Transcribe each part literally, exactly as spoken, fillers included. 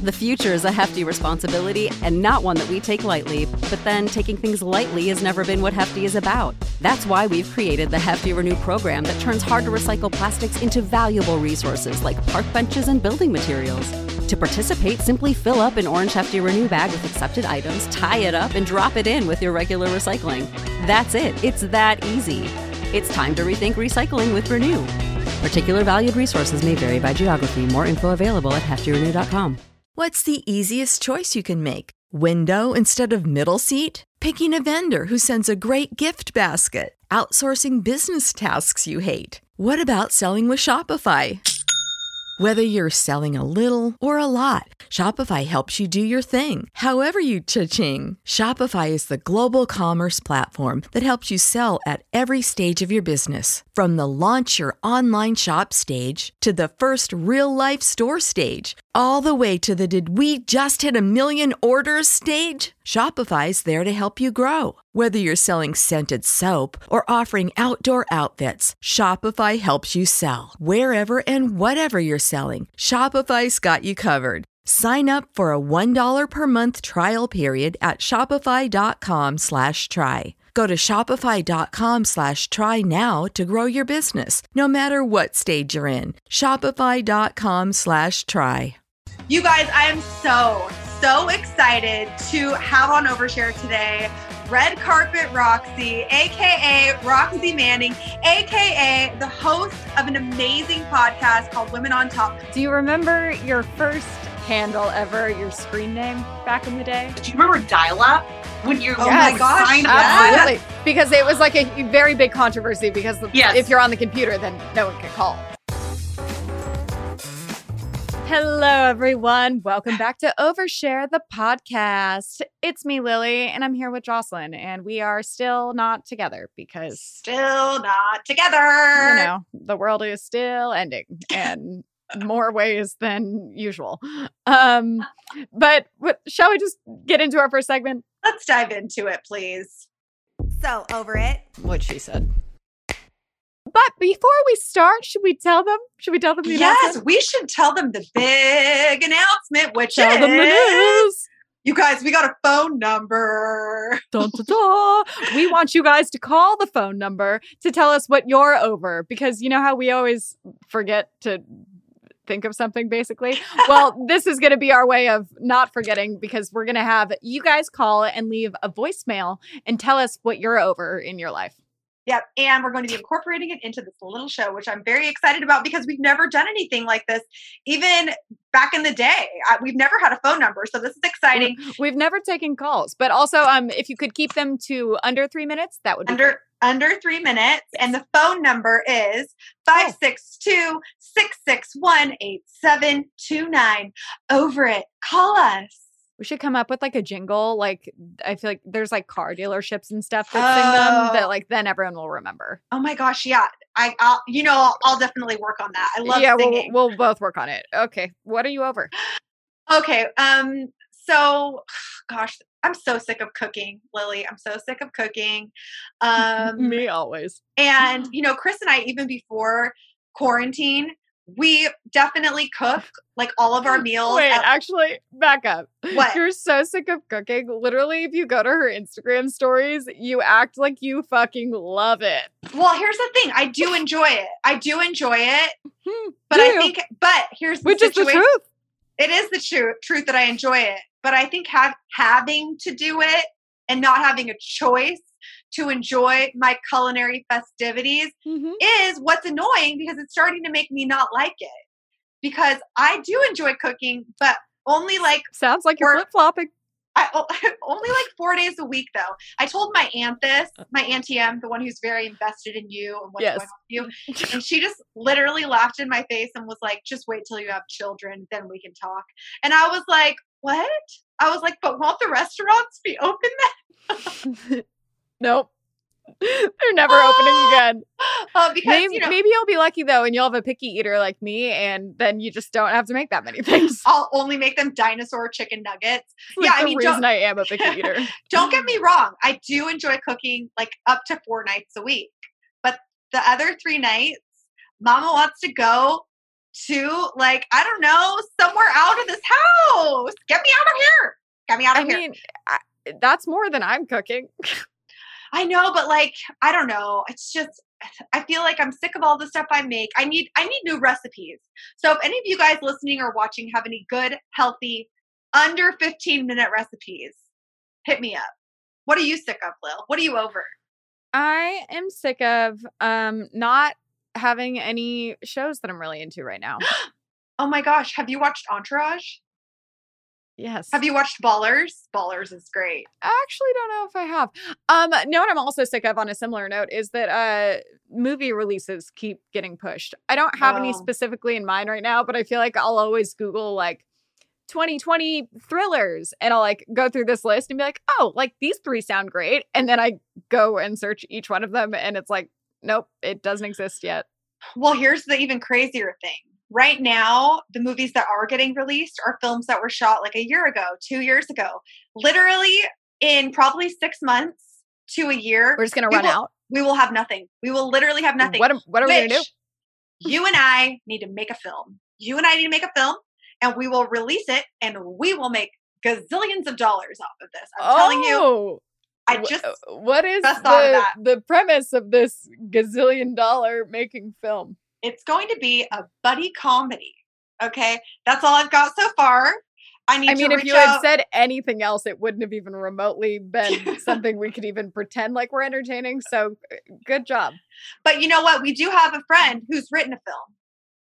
The future is a hefty responsibility and not one that we take lightly, but then taking things lightly has never been what Hefty is about. That's why we've created the Hefty Renew program that turns hard-to-recycle plastics into valuable resources like park benches and building materials. To participate, simply fill up an orange Hefty Renew bag with accepted items, tie it up, and drop it in with your regular recycling. That's it. It's that easy. It's time to rethink recycling with Renew. Particular valued resources may vary by geography. More info available at hefty renew dot com. What's the easiest choice you can make? Window instead of middle seat? Picking a vendor who sends a great gift basket? Outsourcing business tasks you hate? What about selling with Shopify? Whether you're selling a little or a lot, Shopify helps you do your thing, however you cha-ching. Shopify is the global commerce platform that helps you sell at every stage of your business. From the launch your online shop stage to the first real-life store stage, all the way to the did we just hit a million orders stage. Shopify's there to help you grow. Whether you're selling scented soap or offering outdoor outfits, Shopify helps you sell. Wherever and whatever you're selling, Shopify's got you covered. Sign up for a one dollar per month trial period at shopify.com slash try. Go to shopify.com slash try now to grow your business, no matter what stage you're in. Shopify.com slash try. You guys, I am so, so excited to have on Overshare today Red Carpet Roxy, aka Roxy Manning, aka the host of an amazing podcast called Women on Top. Do you remember your first handle ever, your screen name back in the day? Do you remember dial-up? When you oh yes, my gosh, sign absolutely. Up? Because it was like a very big controversy because yes. if you're on the computer, then no one can call. Hello, everyone. Welcome back to Overshare, the podcast. It's me, Lily, and I'm here with Jocelyn, and we are still not together because... Still not together. You know, the world is still ending, and more ways than usual. Um, but what, shall we just get into our first segment? Let's dive into it, please. So, over it. What she said. But before we start, should we tell them? Should we tell them the yes, announcement? We should tell them the big announcement, which tell is... them the news. You guys, we got a phone number. Dun, dun, dun. We want you guys to call the phone number to tell us what you're over. Because you know how we always forget to think of something, basically? Well, this is going to be our way of not forgetting because we're going to have you guys call and leave a voicemail and tell us what you're over in your life. Yep. And we're going to be incorporating it into this little show, which I'm very excited about because we've never done anything like this. Even back in the day, I, we've never had a phone number. So this is exciting. We've never taken calls, but also um, if you could keep them to under three minutes, that would be under great. Under three minutes. And the phone number is five six two, six six one, eight seven two nine. Over it. Call us. We should come up with like a jingle. Like I feel like there's like car dealerships and stuff that oh. sing them that like then everyone will remember. Oh my gosh, yeah. I, I'll you know I'll, I'll definitely work on that. I love yeah, singing. We'll, we'll both work on it. Okay, what are you over? Okay, um, so gosh, I'm so sick of cooking, Lily. I'm so sick of cooking. Um, Me always. And you know, Chris and I, even before quarantine, we definitely cook like all of our meals. Wait, at- actually, back up. What? You're so sick of cooking. Literally, if you go to her Instagram stories, you act like you fucking love it. Well, here's the thing. I do enjoy it. I do enjoy it. But do I you? think, but here's the Which situation. is the truth. It is the truth, truth that I enjoy it. But I think have, having to do it and not having a choice to enjoy my culinary festivities Mm-hmm. is what's annoying because it's starting to make me not like it. Because I do enjoy cooking, but only like sounds like you're four, flip-flopping. I, only like four days a week though. I told my aunt this, my auntie M, the one who's very invested in you and what's Yes. going on with you. And she just literally laughed in my face and was like, just wait till you have children, then we can talk. And I was like, what? I was like, but won't the restaurants be open then? Nope. They're never opening again. Uh, because, maybe, you know, maybe you'll be lucky though, and you'll have a picky eater like me, and then you just don't have to make that many things. I'll only make them dinosaur chicken nuggets. Like yeah, I the mean, reason don't, I am a picky eater. Don't get me wrong. I do enjoy cooking like up to four nights a week. But the other three nights, Mama wants to go to like, I don't know, somewhere out of this house. Get me out of here. Get me out of I here. mean, I, that's more than I'm cooking. I know, but like, I don't know. It's just, I feel like I'm sick of all the stuff I make. I need, I need new recipes. So if any of you guys listening or watching have any good, healthy, under fifteen minute recipes, hit me up. What are you sick of, Lil? What are you over? I am sick of um not having any shows that I'm really into right now. Oh my gosh. Have you watched Entourage? Yes. Have you watched Ballers? Ballers is great. I actually don't know if I have. Um, no, what I'm also sick of on a similar note is that uh, movie releases keep getting pushed. I don't have any Oh. specifically in mind right now, but I feel like I'll always Google like twenty twenty thrillers and I'll like go through this list and be like, oh, like these three sound great. And then I go and search each one of them and it's like, nope, it doesn't exist yet. Well, here's the even crazier thing. Right now, the movies that are getting released are films that were shot like a year ago, two years ago. Literally in probably six months to a year. We're just going to we run will, out. We will have nothing. We will literally have nothing. What, am- what are we going to do? Which You and I need to make a film. You and I need to make a film and we will release it and we will make gazillions of dollars off of this. I'm oh, telling you. I just wh- what is just thought of the, that. the premise of this gazillion dollar making film? It's going to be a buddy comedy. Okay. That's all I've got so far. I need I mean, to if reach you had out. said anything else, it wouldn't have even remotely been something we could even pretend like we're entertaining. So good job. But you know what? We do have a friend who's written a film.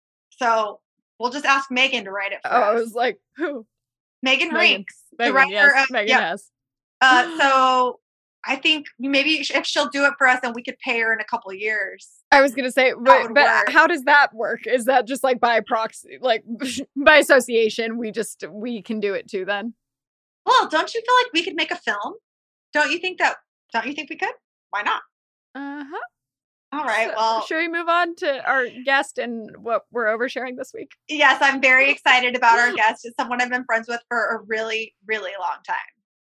So we'll just ask Megan to write it for Oh, I us. was like, who? Megan Megan. Rinks, the Megan, writer yes, of, Megan yeah. has. Uh, so I think maybe if she'll do it for us and we could pay her in a couple of years. I was gonna say, but, would but work. how does that work? Is that just like by proxy, like by association? We just we can do it too. Then Well, don't you feel like we could make a film? Don't you think that? Don't you think we could? Why not? uh huh. All right. So, Well, should we move on to our guest and what we're oversharing this week? yes, I'm very excited about our guest. It's someone I've been friends with for a really, really long time.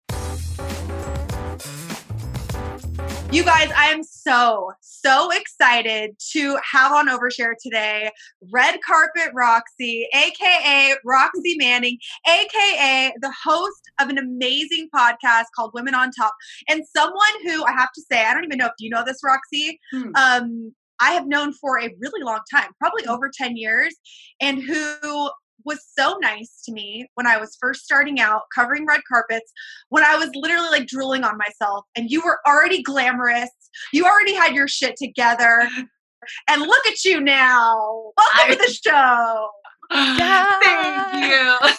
You guys, I am so, so excited to have on Overshare today, Red Carpet Roxy, aka Roxy Manning, aka the host of an amazing podcast called Women on Top, and someone who I have to say, I don't even know if you know this, Roxy, Hmm. um, I have known for a really long time, probably over ten years, and who was so nice to me when I was first starting out covering red carpets, when I was literally like drooling on myself and you were already glamorous. You already had your shit together. And look at you now. Welcome I- to the show. Thank you.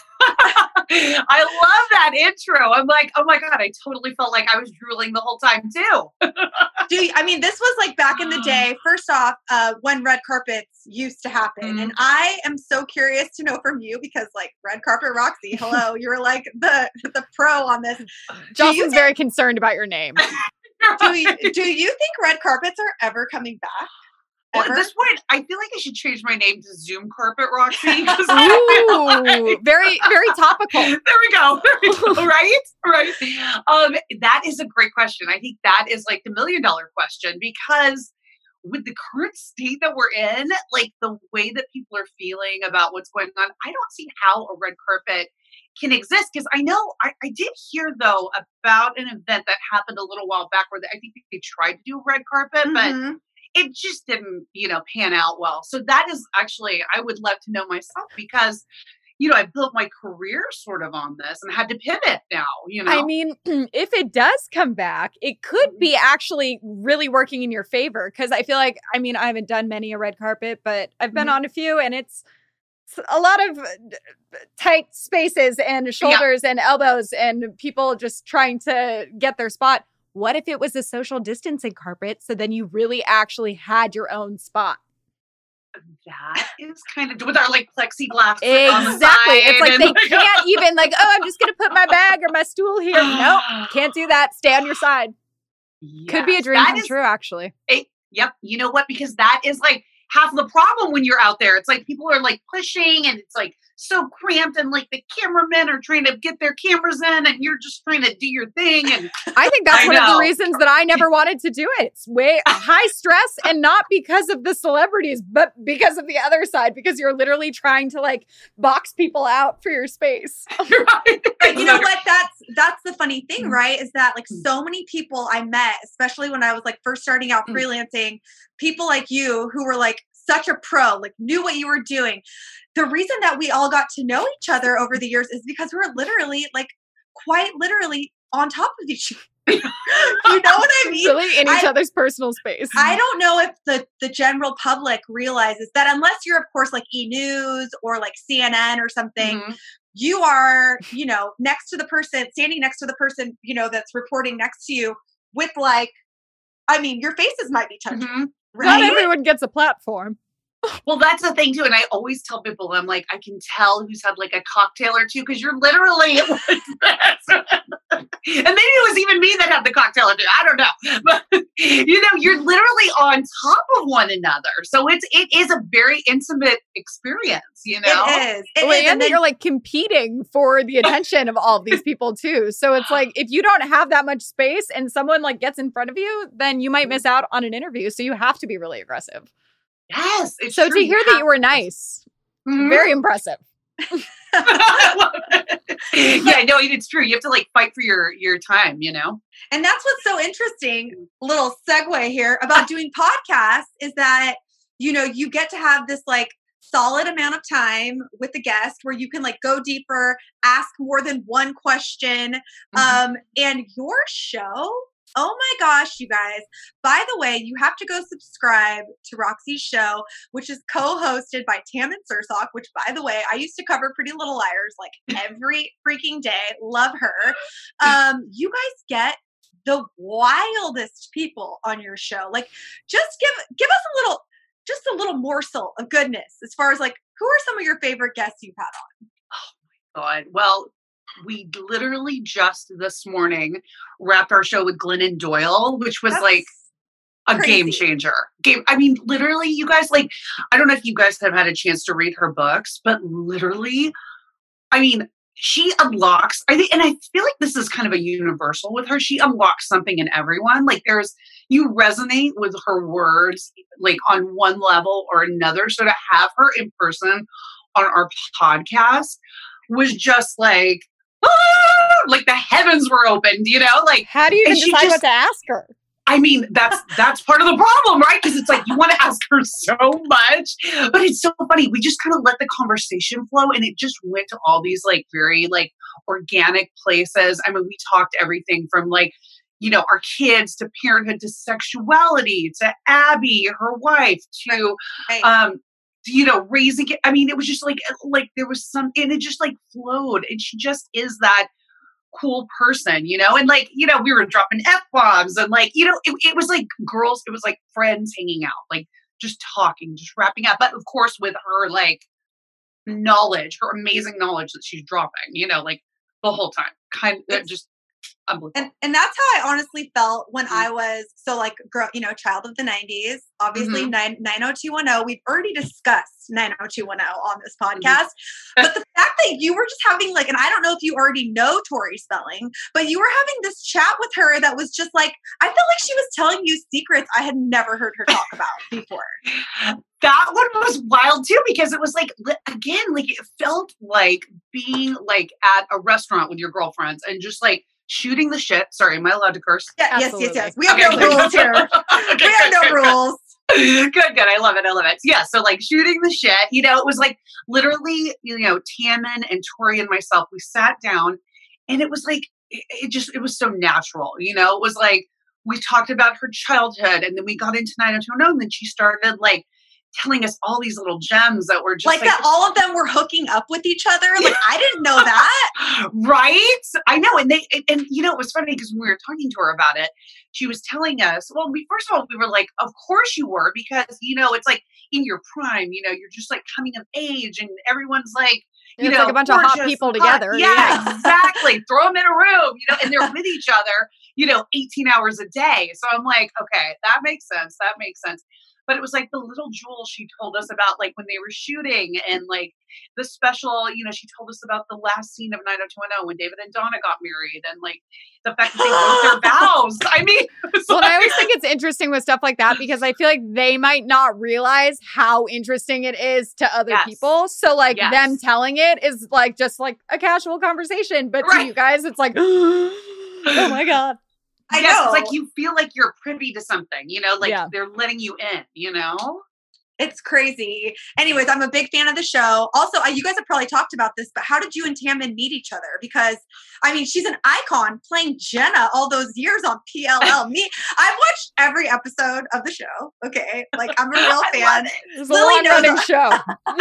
I love that intro. I'm like, oh my God, I totally felt like I was drooling the whole time too. Do you, I mean, this was like back in the day, first off, uh, when red carpets used to happen. Mhm. And I am so curious to know from you because like Red Carpet Roxy, hello, you were like the, the pro on this. Jocelyn's think- very concerned about your name. Do you, do you think red carpets are ever coming back? Well, at Ever? this point, I feel like I should change my name to Zoom Carpet Roxy. 'cause Ooh, very, very topical. There we go. There we go. Right? Right. Um, that is a great question. I think that is like the million dollar question because with the current state that we're in, like the way that people are feeling about what's going on, I don't see how a red carpet can exist. Because I know I, I did hear though about an event that happened a little while back where they, I think they tried to do a red carpet, but Mhm. it just didn't, you know, pan out well. So that is actually, I would love to know myself because, you know, I built my career sort of on this and had to pivot now, you know. I mean, if it does come back, it could be actually really working in your favor. Cause I feel like, I mean, I haven't done many a red carpet, but I've been Mhm. on a few and it's it's a lot of uh, tight spaces and shoulders and elbows and people just trying to get their spot. What if it was a social distancing carpet? So then you really actually had your own spot. that is kind of with our like plexiglass. on the Exactly. It's side like and, they can't even like, oh, I'm just going to put my bag or my stool here. Nope. Can't do that. Stay on your side. Could be a Yes, dream that come is- true, actually. it- yep. You know what? Because that is like, half the problem when you're out there. It's like people are like pushing and it's like so cramped and like the cameramen are trying to get their cameras in and you're just trying to do your thing. And I think that's I one know. of the reasons that I never wanted to do it. It's way high stress and not because of the celebrities, but because of the other side, because you're literally trying to like box people out for your space. right. But you know what? That's that's the funny thing, right? Is that like so many people I met, especially when I was like first starting out freelancing, people like you who were like such a pro, like knew what you were doing. The reason that we all got to know each other over the years is because we were literally like quite literally on top of each other. You know what I mean? Really in each I, other's personal space. I don't know if the, the general public realizes that unless you're, of course, like E! News or like C N N or something, mm-hmm. you are, you know, next to the person, standing next to the person, you know, that's reporting next to you with like, I mean, your faces might be touching. Mm-hmm. Right? Not everyone gets a platform. Well, that's the thing too. And I always tell people, I'm like, I can tell who's had like a cocktail or two because you're literally like this. And maybe it was even me that had the cocktail or two. I don't know. But you know, you're literally on top of one another. So it's it is a very intimate experience, you know? It is. It well, is. And, and that then- you're like competing for the attention of all of these people too. So it's like if you don't have that much space and someone like gets in front of you, then you might miss out on an interview. So you have to be really aggressive. Yes. It's so true. to hear that you were nice, mm-hmm. very impressive. Yeah, no, it's true. You have to like fight for your your time, you know? And that's what's so interesting, little segue here about doing podcasts is that, you know, you get to have this like solid amount of time with the guest where you can like go deeper, ask more than one question. Mm-hmm. Um, and your show, oh my gosh, you guys. By the way, you have to go subscribe to Roxy's show, which is co-hosted by Tammin Sursok, which by the way, I used to cover Pretty Little Liars like every freaking day. Love her. Um, you guys get the wildest people on your show. Like just give give us a little, just a little morsel of goodness as far as like, who are some of your favorite guests you've had on? Oh my God. Well, we literally just this morning wrapped our show with Glennon Doyle, which was That's like a crazy. game changer. Game. I mean, literally, you guys, like, I don't know if you guys have had a chance to read her books, but literally, I mean, she unlocks, I think, and I feel like this is kind of a universal with her. She unlocks something in everyone. Like there's, you resonate with her words, like on one level or another. So to have her in person on our podcast was just like, like the heavens were opened, you know, like how do you even decide just, what to ask her? I mean, that's, that's part of the problem, right? Because it's like, you want to ask her so much, but it's so funny. We just kind of let the conversation flow and it just went to all these like very like organic places. I mean, we talked everything from like, you know, our kids to parenthood to sexuality to Abby, her wife, to, right. um, you know, raising it. I mean, it was just like, like there was some, and it just like flowed. And she just is that cool person, you know? And like, you know, we were dropping F-bombs and like, you know, it, it was like girls, it was like friends hanging out, like just talking, just wrapping up. But of course, with her like knowledge, her amazing knowledge that she's dropping, you know, like the whole time, kind of just unbelievable. And, and that's how I honestly felt when mm-hmm. I was, so like, girl, you know, child of the nineties, obviously mm-hmm. nine, nine oh two one oh, we've already discussed nine oh two one oh on this podcast, mm-hmm. but the fact that you were just having like, and I don't know if you already know Tori Spelling, but you were having this chat with her that was just like, I felt like she was telling you secrets I had never heard her talk about before. That one was wild too, because it was like, again, like it felt like being like at a restaurant with your girlfriends and just like shooting the shit. Sorry, am I allowed to curse? Yeah, yes, yes, yes. We have okay. no rules here. Okay, we have no good, rules. Good, good. I love it. I love it. Yeah. So like shooting the shit, you know, it was like literally, you know, Tammin and Tori and myself, we sat down and it was like, it, it just, it was so natural, you know, it was like, we talked about her childhood and then we got into nine oh two one oh and then she started like telling us all these little gems that were just like, like that all of them were hooking up with each other. Like, I didn't know that. Right? I know. And they, and, and you know, it was funny because when we were talking to her about it, she was telling us, well, we, first of all, we were like, of course you were, because, you know, it's like in your prime, you know, you're just like coming of age and everyone's like, you it's know, like a bunch gorgeous, of hot people hot. together. Yeah, yeah. exactly. Throw them in a room, you know, and they're with each other, you know, eighteen hours a day. So I'm like, okay, that makes sense. That makes sense. but it was like the little jewels she told us about, like when they were shooting, and like the special, you know, she told us about the last scene of nine oh two one oh when David and Donna got married, and like the fact that they wrote their vows. I mean, well, like, I always think it's interesting with stuff like that because I feel like they might not realize how interesting it is to other yes. people. So like yes. them telling it is like just like a casual conversation, but right. to you guys, it's like, oh my God. I yes, know. It's like you feel like you're privy to something, you know, like Yeah. they're letting you in, you know? It's crazy. Anyways, I'm a big fan of the show. Also, uh, you guys have probably talked about this, but how did you and Tammin meet each other? Because, I mean, she's an icon playing Jenna all those years on P L L. Me, I've watched every episode of the show. Okay. Like, I'm a real fan. It's a Lily long knows running a- show.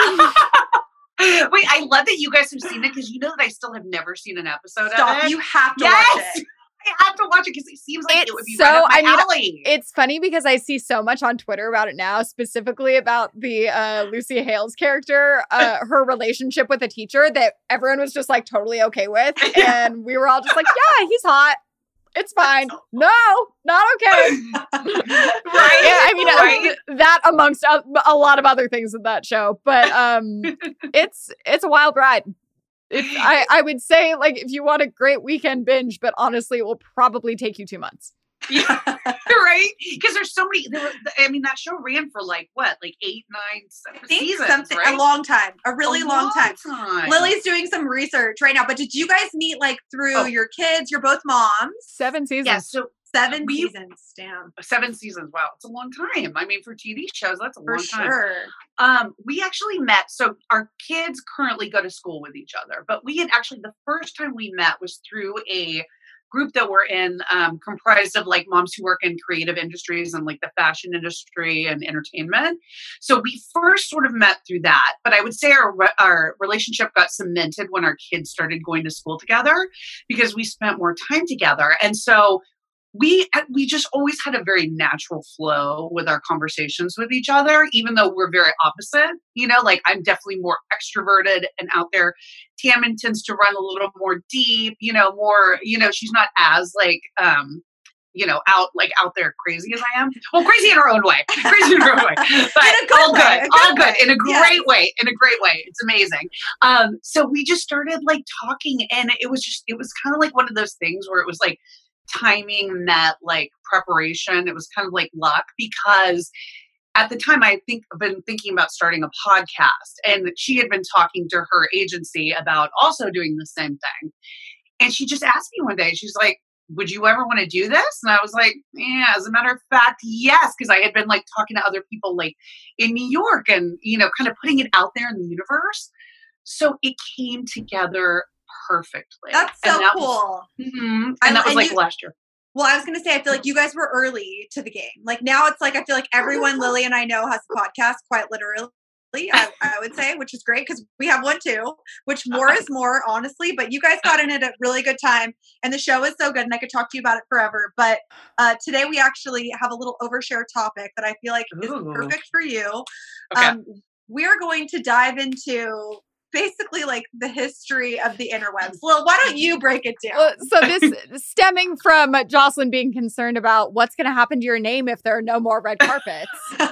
Wait, I love that you guys have seen it because you know that I still have never seen an episode Stop. of it. You have to yes! watch it. I have to watch it because it seems like It's it would be so- right up my I mean, alley. It's funny because I see so much on Twitter about it now, specifically about the uh, Lucy Hale's character, uh, her relationship with a teacher that everyone was just like totally okay with. And we were all just like, yeah, he's hot. It's fine. No, not okay. right? Yeah, I mean, right? uh, that amongst a, a lot of other things in that show. But um, it's it's a wild ride. It's, I, I would say, like, if you want a great weekend binge, but honestly, it will probably take you two months. Yeah, right? Because there's so many. There were, I mean, that show ran for like what, like eight, nine, seven I think seasons, something right? a long time, a really A long, time. time. Lily's doing some research right now, but did you guys meet like through Oh. your kids? You're both moms. Seven seasons. Yeah, so Seven We- seasons, damn. seven seasons. Wow, it's a long time. I mean, for T V shows, that's a For long time. sure. Um, we actually met. So our kids currently go to school with each other, but we had actually the first time we met was through a group that we're in, um, comprised of like moms who work in creative industries and like the fashion industry and entertainment. So we first sort of met through that. But I would say our our relationship got cemented when our kids started going to school together because we spent more time together, and so. We we just always had a very natural flow with our conversations with each other, even though we're very opposite. You know, like I'm definitely more extroverted and out there. Tammin tends to run a little more deep, you know, more, you know, she's not as like, um, you know, out like out there crazy as I am. Well, crazy in her own way, crazy in her own way, but In a good all way, good, a good all good, way. in a Yes. great way, in a great way. It's amazing. Um, so we just started like talking, and it was just, it was kind of like one of those things where it was like, timing met like preparation. It was kind of like luck because at the time I think I've been thinking about starting a podcast, and she had been talking to her agency about also doing the same thing. And she just asked me one day, she's like, would you ever want to do this? And I was like, yeah, as a matter of fact, yes. Cause I had been like talking to other people like in New York and, you know, kind of putting it out there in the universe. So it came together perfectly. That's so And that cool. Was, mm-hmm, and I- that was and like you- last year. Well, I was going to say, I feel like you guys were early to the game. Like now it's like, I feel like everyone Lily and I know has a podcast, quite literally, I, I would say, which is great because we have one too, which more is more, honestly. But you guys got in at a really good time, and the show is so good, and I could talk to you about it forever. But uh, today we actually have a little overshare topic that I feel like is Ooh. perfect for you. Okay. Um, we are going to dive into basically like the history of the interwebs. Lil, why don't you break it down? Well, so this stemming from Jocelyn being concerned about what's going to happen to your name if there are no more red carpets.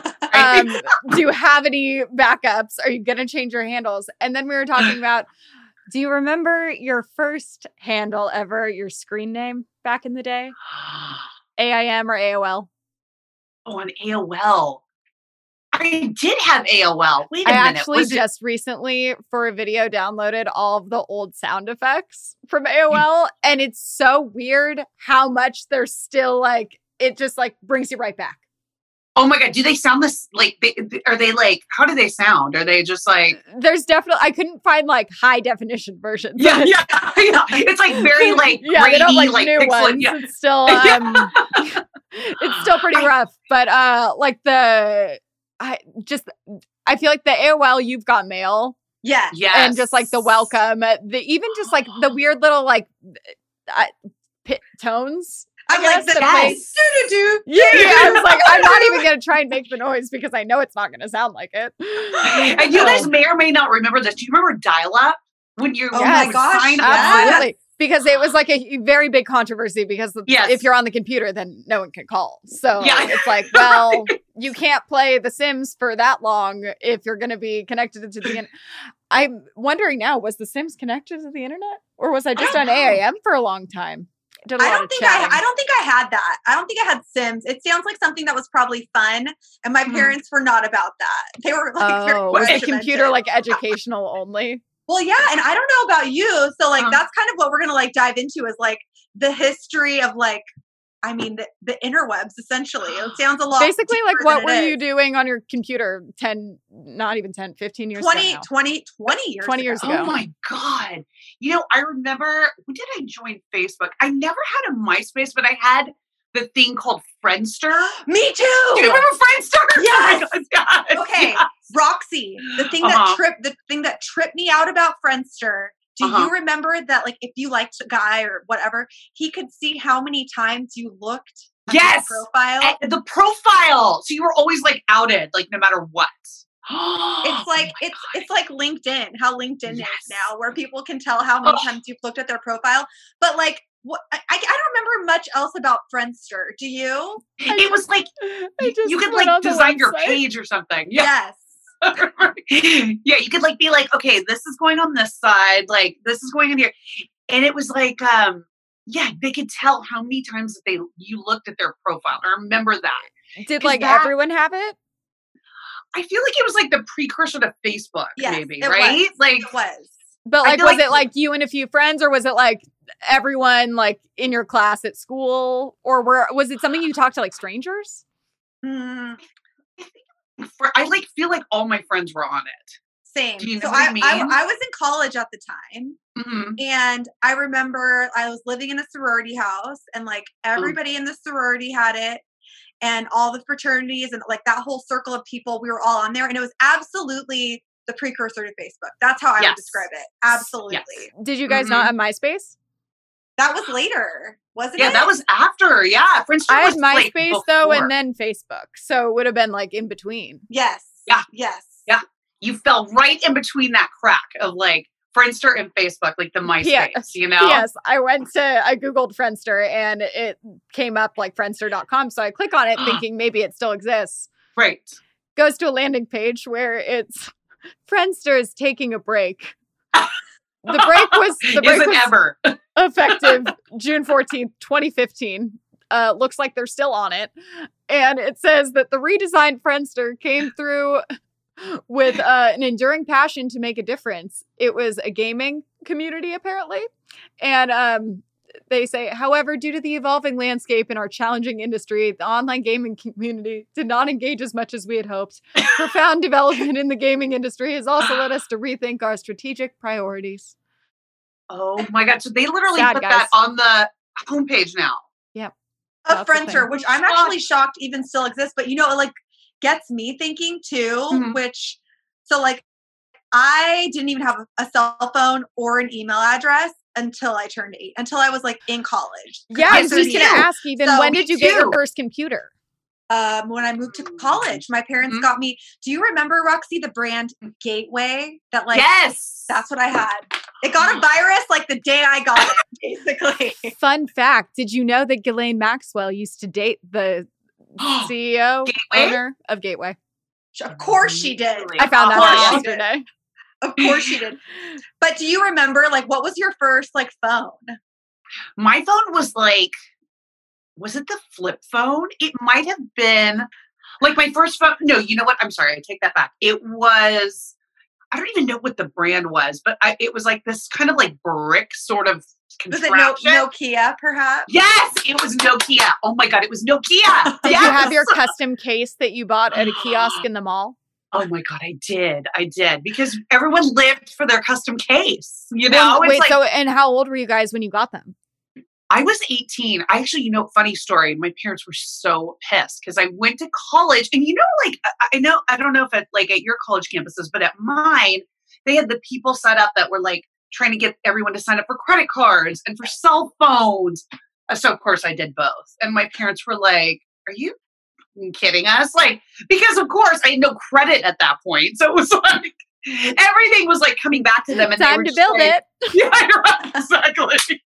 Um, do you have any backups? Are you going to change your handles? And then we were talking about, do you remember your first handle ever, your screen name back in the day? A I M or A O L? Oh, on A O L. I did have A O L. Wait a I minute. actually Was it- just recently, for a video, downloaded all of the old sound effects from A O L. And it's so weird how much they're still like, it just like brings you right back. Oh my God. Do they sound this like, they, are they like, how do they sound? Are they just like, There's definitely, I couldn't find like high definition versions. yeah, yeah, yeah. It's like very like, yeah, they don't grainy, like, new pixelated- ones. Yeah. It's still, um, it's still pretty rough. But uh, like the, I just, I feel like the A O L, you've got mail. yeah. Yes. And just like the welcome, uh, the even just like the weird little like uh, pit tones. I I'm like guess, the that play- yes. do Yeah, I was like, I'm not even gonna try and make the noise because I know it's not gonna sound like it. And you guys may or may not remember this. Do you remember dial-up? When you Oh my would gosh, sign yes. on? Absolutely. Because it was like a very big controversy because Yes. if you're on the computer, then no one can call. So Yeah. it's like, well, you can't play The Sims for that long if you're going to be connected to the internet. I'm wondering now, was The Sims connected to the internet? Or was I just I on don't A A M for a long time? Did a I lot don't of think chatting. I I don't think I had that. I don't think I had Sims. It sounds like something that was probably fun, and my Mhm. parents were not about that. They were like very Oh, was the regimented. computer like educational only? Well, yeah, and I don't know about you, so like Uh-huh. that's kind of what we're gonna like dive into is like the history of like, I mean, the, the interwebs essentially. It sounds a lot Basically, like deeper what than were it you is. doing on your computer ten, not even ten, fifteen years twenty, ago? now? twenty, twenty years twenty years ago. ago. Oh my God. You know, I remember, when did I join Facebook? I never had a MySpace, but I had the thing called Friendster. Me too. Do you remember Friendster? Yes. Oh my God, yes, Okay. yes. Roxy, the thing Uh-huh. that tripped the thing that tripped me out about Friendster. Do Uh-huh. you remember that like if you liked a guy or whatever, he could see how many times you looked at his Yes. profile? And the profile. So you were always like outed, like no matter what. It's like Oh my it's God. it's like LinkedIn, how LinkedIn Yes. is now, where people can tell how many Ugh. times you've looked at their profile. But like, what I, I don't remember much else about Friendster. Do you? It was like I you, just you could went like Oh, on the design your website. page or something. Yeah. Yes. Yeah, you could like be like, okay, this is going on this side, like this is going in here. And it was like, um, yeah, they could tell how many times that they you looked at their profile. I remember that. Did 'Cause like that- everyone have it? I feel like it was like the precursor to Facebook, Yes, maybe, it right? was. Like It was. But I like, feel was like- it like you and a few friends, or was it like everyone like in your class at school, or were was it something you talked to like strangers? Mm, for, I like feel like all my friends were on it. same. Do you know so what I I, mean? I I was in college at the time. Mhm. And I remember I was living in a sorority house and like everybody in the sorority had it and all the fraternities and like that whole circle of people, we were all on there. And it was absolutely the precursor to Facebook. That's how I would Yes. describe it. Absolutely. Yes. Did you guys not have MySpace? That was later, wasn't Yeah, it? that was after. Yeah, Friendster I had was like MySpace though, before. and then Facebook, so it would have been like in between. Yes. Yeah. Yes. Yeah. You fell right in between that crack of like Friendster and Facebook, like the MySpace, Yes. you know? Yes, I went to I googled Friendster and it came up like Friendster dot com, so I click on it thinking maybe it still exists. Right. Goes to a landing page where it's Friendster is taking a break. The break was the break Isn't was ever. effective June fourteenth, twenty fifteen. Uh, looks like they're still on it. And it says that the redesigned Friendster came through with uh, an enduring passion to make a difference. It was a gaming community, apparently. And um, they say, however, due to the evolving landscape in our challenging industry, the online gaming community did not engage as much as we had hoped. Profound development in the gaming industry has also led us to rethink our strategic priorities. Oh my God. So they literally Sad, put guys. that on the homepage now. A That's the Friendster, thing. which I'm actually shocked even still exists, but you know, it like gets me thinking too, Mhm. which, so like, I didn't even have a cell phone or an email address until I turned eight, until I was like in college. Yeah, I Yes, was just me going to too. ask even, So, when me did you get your too. first computer? Um, when I moved to college, my parents Mhm. got me. Do you remember, Roxy, the brand Gateway? That like, yes. that's what I had. It got a virus like the day I got it, basically. Fun fact, did you know that Ghislaine Maxwell used to date the C E O, Gateway? owner of Gateway? Of course she did. Really? I found that Of out course she did. yesterday. Of course she did. But do you remember, like, what was your first like phone? My phone was like, was it the flip phone? It might have been like my first phone. No, you know what? I'm sorry. I take that back. It was, I don't even know what the brand was, but I, it was like this kind of like brick sort of Was it no, contraption. Nokia, perhaps? Yes, it was Nokia. Oh my God, it was Nokia. Did Yes. you have your custom case that you bought at a kiosk in the mall? Oh my God, I did. I did. Because everyone lived for their custom case. You know? Well, It's wait, like, so and how old were you guys when you got them? I was eighteen. I actually, you know, funny story. My parents were so pissed because I went to college and, you know, like, I- I know, I don't know if at like at your college campuses, but at mine, they had the people set up that were like trying to get everyone to sign up for credit cards and for cell phones. Uh, So of course I did both. And my parents were like, are you kidding us? Like, because of course I had no credit at that point. So it was like, everything was like coming back to them. And they Time were to just build like, it. Yeah, you're right. Exactly.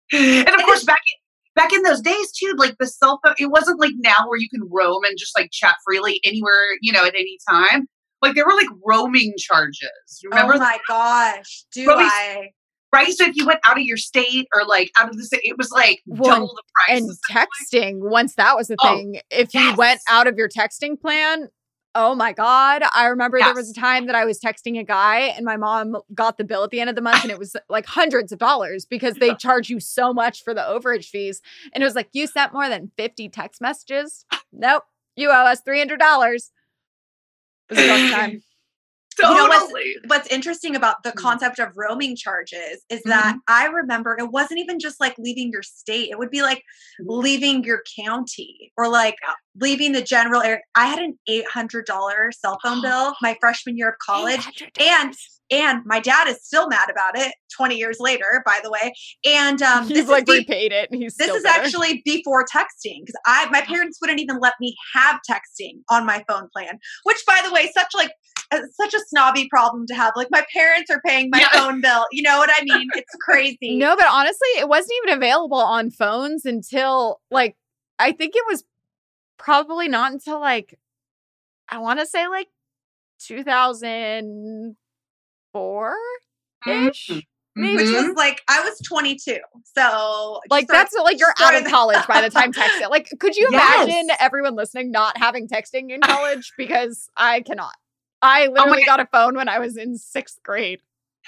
in those days too, like the cell phone, it wasn't like now where you can roam and just like chat freely anywhere, you know, at any time. Like there were like roaming charges. Remember? Oh my gosh. Do roaming, I? Right? So if you went out of your state or like out of the state, it was like Well, double the price. And texting, once that was a Oh, thing, if you yes. went out of your texting plan, oh my God. I remember there Yes. was a time that I was texting a guy and my mom got the bill at the end of the month and it was like hundreds of dollars because they charge you so much for the overage fees. And it was like, you sent more than fifty text messages? Nope. You owe us three hundred dollars. It was a rough time. Totally. You know what's, what's interesting about the concept of roaming charges is that Mhm. I remember it wasn't even just like leaving your state. It would be like leaving your county or like leaving the general area. I had an eight hundred dollars cell phone bill my freshman year of college. And and my dad is still mad about it twenty years later, by the way. And um, He's this like is be- repaid it. And he's this still is bitter. actually before texting because I my parents wouldn't even let me have texting on my phone plan. Which, by the way, such like uh, such a snobby problem to have. Like my parents are paying my Yeah. phone bill. You know what I mean? It's crazy. No, but honestly, it wasn't even available on phones until like, I think it was probably not until like, I want to say like two thousand four ish, Mhm. maybe. Which Mhm. was like I was twenty-two, so Like just that's like you're out of started- college by the time texting. Like, could you Yes. imagine everyone listening not having texting in college? Because I cannot. I literally God. got a phone when I was in sixth grade.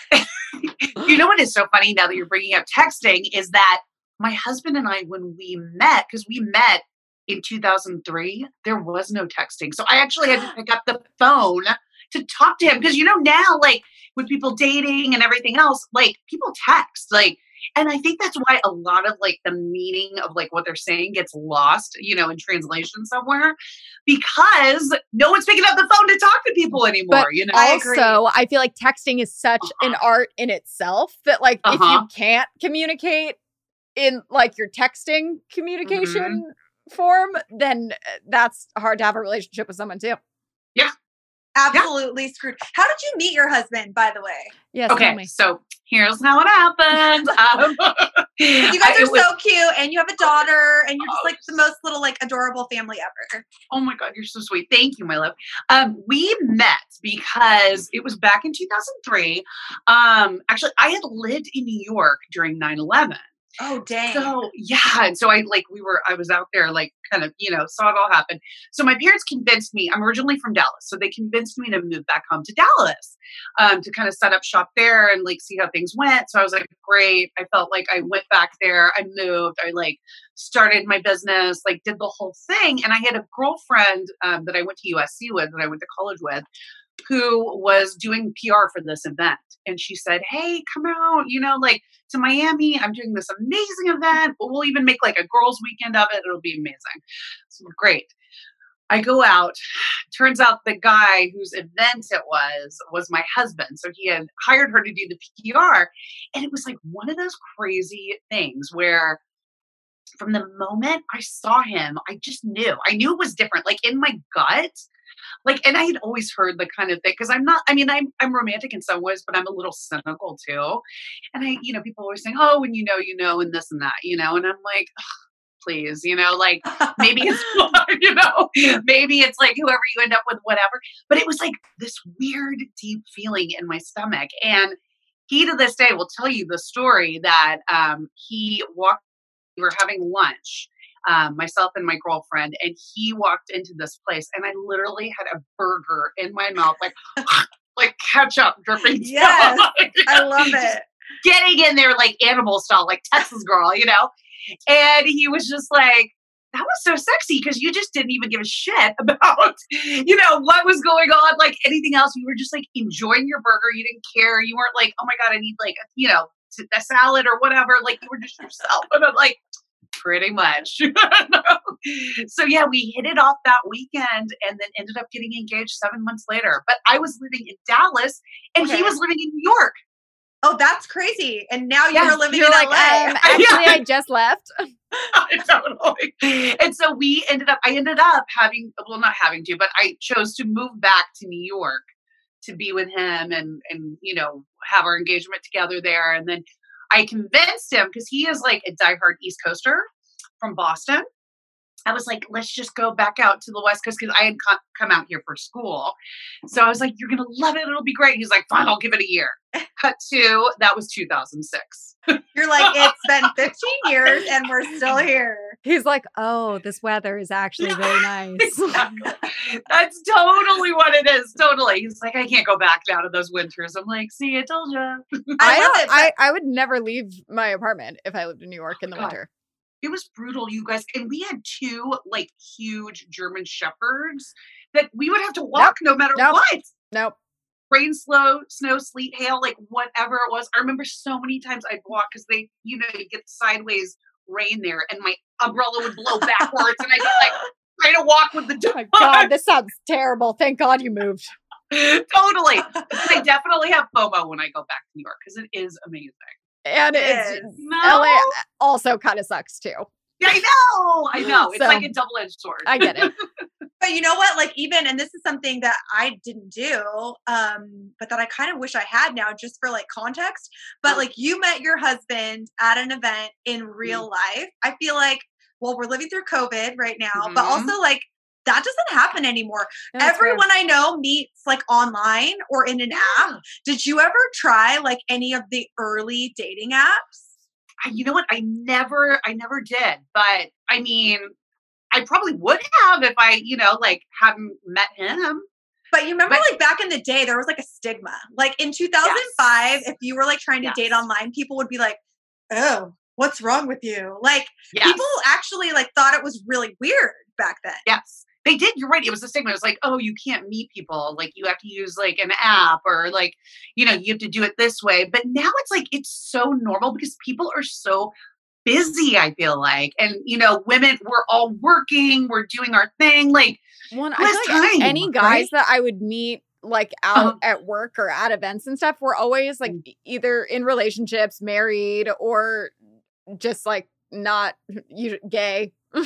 You know what is so funny now that you're bringing up texting is that my husband and I, when we met, because we met in two thousand three, there was no texting. So I actually had to pick up the phone to talk to him. Because, you know, now, like with people dating and everything else, like people text, like, and I think that's why a lot of like the meaning of like what they're saying gets lost, you know, in translation somewhere because no one's picking up the phone to talk to people anymore, But you know? I agree. also, I feel like texting is such an art in itself that, like, if Uh-huh. you can't communicate in like your texting communication Mm-hmm. form, then uh, that's hard to have a relationship with someone too. absolutely screwed. How did you meet your husband, by the way? Yes. tell Okay, me. so here's how it happened. Um, You guys I- are it was- so cute, and you have a daughter, and you're just Oh, like the most little like adorable family ever. oh my God, you're so sweet. Thank you, my love. Um, we met because it was back in two thousand three. Um, actually, I had lived in New York during nine eleven. Oh dang! So yeah, and so I like we were I was out there like kind of you know saw it all happen. So my parents convinced me. I'm originally from Dallas, so they convinced me to move back home to Dallas um, to kind of set up shop there and like see how things went. So I was like, great. I felt like I went back there. I moved. I like started my business, like did the whole thing. And I had a girlfriend um, that I went to U S C with, that I went to college with, who was doing P R for this event. And she said, hey, come out, you know, like to Miami. I'm doing this amazing event. But we'll even make like a girls' weekend of it. It'll be amazing. So great. I go out. Turns out the guy whose event it was was my husband. So he had hired her to do the P R. And it was like one of those crazy things where from the moment I saw him, I just knew. I knew it was different. Like in my gut. Like, and I had always heard the kind of thing, because I'm not, I mean, I'm, I'm romantic in some ways, but I'm a little cynical too. And I, you know, people always saying, oh, when you know, you know, and this and that, you know, and I'm like, please, you know, like maybe it's, you know, maybe it's like whoever you end up with, whatever. But it was like this weird, deep feeling in my stomach. And he to this day will tell you the story that um, he walked, we were having lunch. Um, myself and my girlfriend, and he walked into this place, and I literally had a burger in my mouth, like like ketchup dripping. Yes, down. I love it. Getting in there like animal style, like Texas girl, you know. And he was just like, "That was so sexy," because you just didn't even give a shit about, you know, what was going on, like anything else. You were just like enjoying your burger. You didn't care. You weren't like, "Oh my God, I need like, you know, a salad or whatever." Like you were just yourself. And I'm like, pretty much. So yeah, we hit it off that weekend and then ended up getting engaged seven months later. But I was living in Dallas and Okay. he was living in New York. Oh, that's crazy. And now Yeah, you're living You're in like, L A. um, actually, I just left. Totally. And so we ended up, I ended up having, well, not having to, but I chose to move back to New York to be with him and, and, you know, have our engagement together there. And then I convinced him, because he is like a diehard East Coaster. from Boston. I was like, let's just go back out to the West Coast because I had co- come out here for school. So I was like, you're going to love it. It'll be great. He's like, fine, I'll give it a year. Cut to, that was two thousand six. You're like, it's been fifteen years and we're still here. He's like, oh, this weather is actually very nice. Exactly. That's totally what it is. Totally. He's like, I can't go back now to those winters. I'm like, see, I told you. I I, love don't- it. I, I would never leave my apartment if I lived in New York in the God. winter. It was brutal, you guys. And we had two like huge German shepherds that we would have to walk no matter Nope. what. Nope. Rain, slow, snow, sleet, hail, like whatever it was. I remember so many times I'd walk because they, you know, you get sideways rain there and my umbrella would blow backwards and I'd be like trying to walk with the Oh dog. my God, this sounds terrible. Thank God you moved. Totally. I definitely have FOMO when I go back to New York because it is amazing. And Yes. it's No? L A also kind of sucks too. Yeah, I know. I know. It's So, like a double-edged sword. I get it. But you know what? Like even, and this is something that I didn't do, um, but that I kind of wish I had now just for like context. But like you met your husband at an event in real life. I feel like, well, we're living through COVID right now, but Mhm. also like that doesn't happen anymore. No, it's fair. Everyone I know meets like online or in an app. Did you ever try like any of the early dating apps? I- you know what? I never, I never did. But I mean, I probably would have if I, you know, like hadn't met him. But you remember, But- like back in the day, there was like a stigma. Like in two thousand five, Yes. if you were like trying to Yes. date online, people would be like, "Oh, what's wrong with you?" Like Yes. people actually like thought it was really weird back then. Yes. They did. You're right. It was a stigma. It was like, oh, you can't meet people. Like you have to use like an app or like, you know, you have to do it this way. But now it's like, it's so normal because people are so busy, I feel like. And, you know, women, we're all working, we're doing our thing. Like, One, Who I has feel like any, time, any guys right? that I would meet like out Uh-huh. at work or at events and stuff were always like e- either in relationships, married, or just like not you gay. so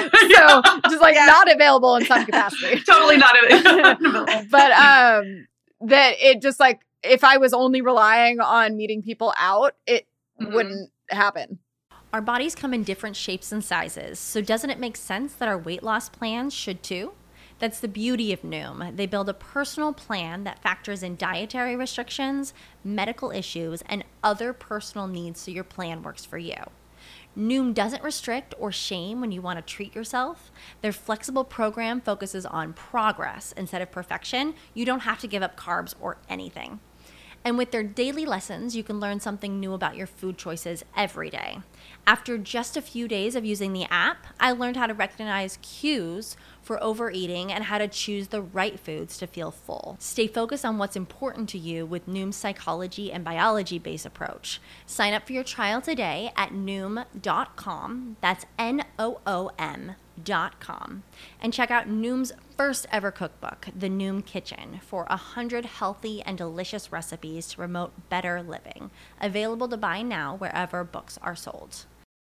just like Yeah. not available in some capacity. totally not a. But um that it just like if I was only relying on meeting people out, it Mhm. wouldn't happen. Our bodies come in different shapes and sizes, so doesn't it make sense that our weight loss plans should too? That's the beauty of Noom. They build a personal plan that factors in dietary restrictions, medical issues, and other personal needs so your plan works for you. Noom doesn't restrict or shame when you want to treat yourself. Their flexible program focuses on progress instead of perfection. You don't have to give up carbs or anything. And with their daily lessons, you can learn something new about your food choices every day. After just a few days of using the app, I learned how to recognize cues for overeating and how to choose the right foods to feel full. Stay focused on what's important to you with Noom's psychology and biology-based approach. Sign up for your trial today at noom dot com. That's N O O M dot com. And check out Noom's first ever cookbook, The Noom Kitchen, for one hundred healthy and delicious recipes to promote better living. Available to buy now wherever books are sold.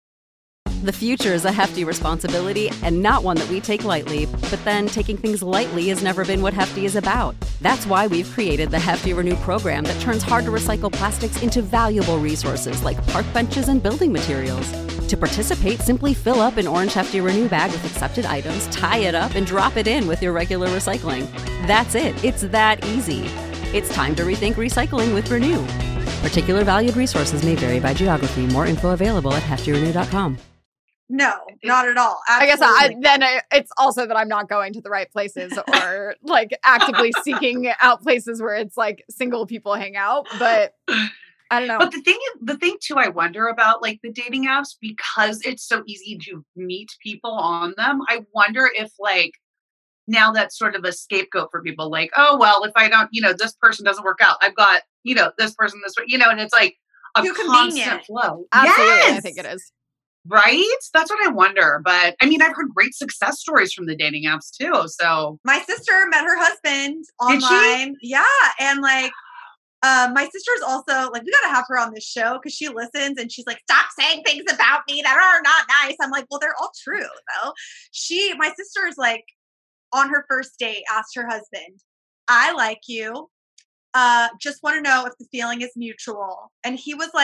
The future is a hefty responsibility and not one that we take lightly, but then taking things lightly has never been what Hefty is about. That's why we've created the Hefty Renew program that turns hard to recycle plastics into valuable resources like park benches and building materials. To participate, simply fill up an orange Hefty Renew bag with accepted items, tie it up, and drop it in with your regular recycling. That's it. It's that easy. It's time to rethink recycling with Renew. Particular valued resources may vary by geography. More info available at hefty renew dot com. No, not at all. I guess I, Absolutely. then I, it's also that I'm not going to the right places or like actively seeking out places where it's like single people hang out. But I don't know. But the thing, the thing too, I wonder about like the dating apps because it's so easy to meet people on them. I wonder if like now that's sort of a scapegoat for people. Like, oh well, if I don't, you know, this person doesn't work out, I've got, you know, this person, this, you know, and it's like a Too constant convenient. flow. Absolutely, I Yes! think it is. Right? That's what I wonder. But I mean, I've heard great success stories from the dating apps too. So My sister met her husband Did she? online. Yeah. And like, um, my sister's also like, we got to have her on this show because she listens and she's like, stop saying things about me that are not nice. I'm like, well, they're all true though. She, my sister is like, on her first date, asked her husband, I like you. Uh, just want to know if the feeling is mutual. And he was like,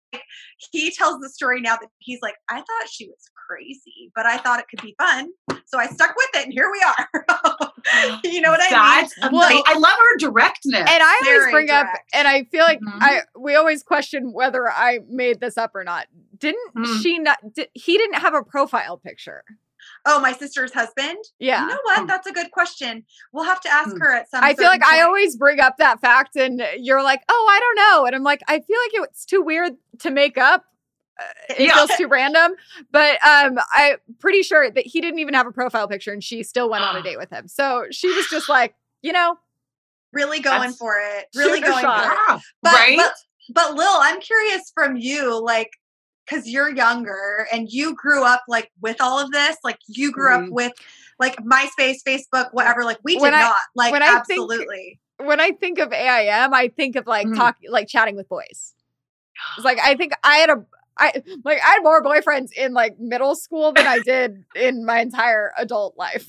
he tells the story now that he's like, I thought she was crazy, but I thought it could be fun. So I stuck with it and here we are. You know what I That's mean? Well, I love her directness. And I always Very bring up, direct. and I feel like Mhm. I we always question whether I made this up or not. Didn't Mm. she not? Did, he didn't have a profile picture. Oh, my sister's husband? Yeah. You know what? Mm. That's a good question. We'll have to ask Mm. her at some I feel like certain I point. always bring up that fact, and you're like, "Oh, I don't know," and I'm like, "I feel like it's too weird to make up. Uh, It Yeah. feels too random." But um, I'm pretty sure that he didn't even have a profile picture, and she still went on a date with him. So she was just like, you know, really going That's- for it. Really Shoot your going shot. for it. Yeah, But, right? but, but Lil, I'm curious from you, like, because you're younger and you grew up like with all of this, like you grew Mhm. up with like MySpace, Facebook, whatever. Like we did When I- not. Like when I think- absolutely. when I think of A I M, I think of like Mhm. talk, like chatting with boys. It's like I think I had a, I like I had more boyfriends in like middle school than I did in my entire adult life.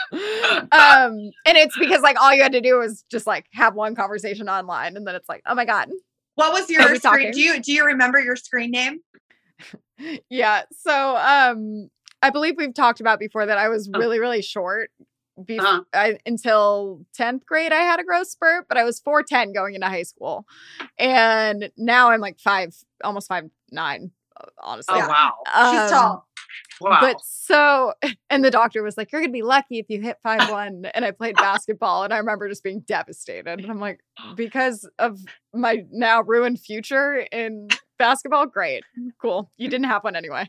Um, and it's because like all you had to do was just like have one conversation online, and then it's like, oh my god, What was Are your we screen? talking? Do you do you remember your screen name? yeah. So um, I believe we've talked about before that I was Oh. really really short. Be- Uh-huh. I, until tenth grade, I had a growth spurt, but I was four ten going into high school, and now I'm like five, almost five nine. Honestly, Oh, Yeah. wow. She's Um, tall. Wow. But so, and the doctor was like, "You're gonna be lucky if you hit five one." And I played basketball, and I remember just being devastated. And I'm like, because of my now ruined future in basketball, great, cool. You didn't have one anyway.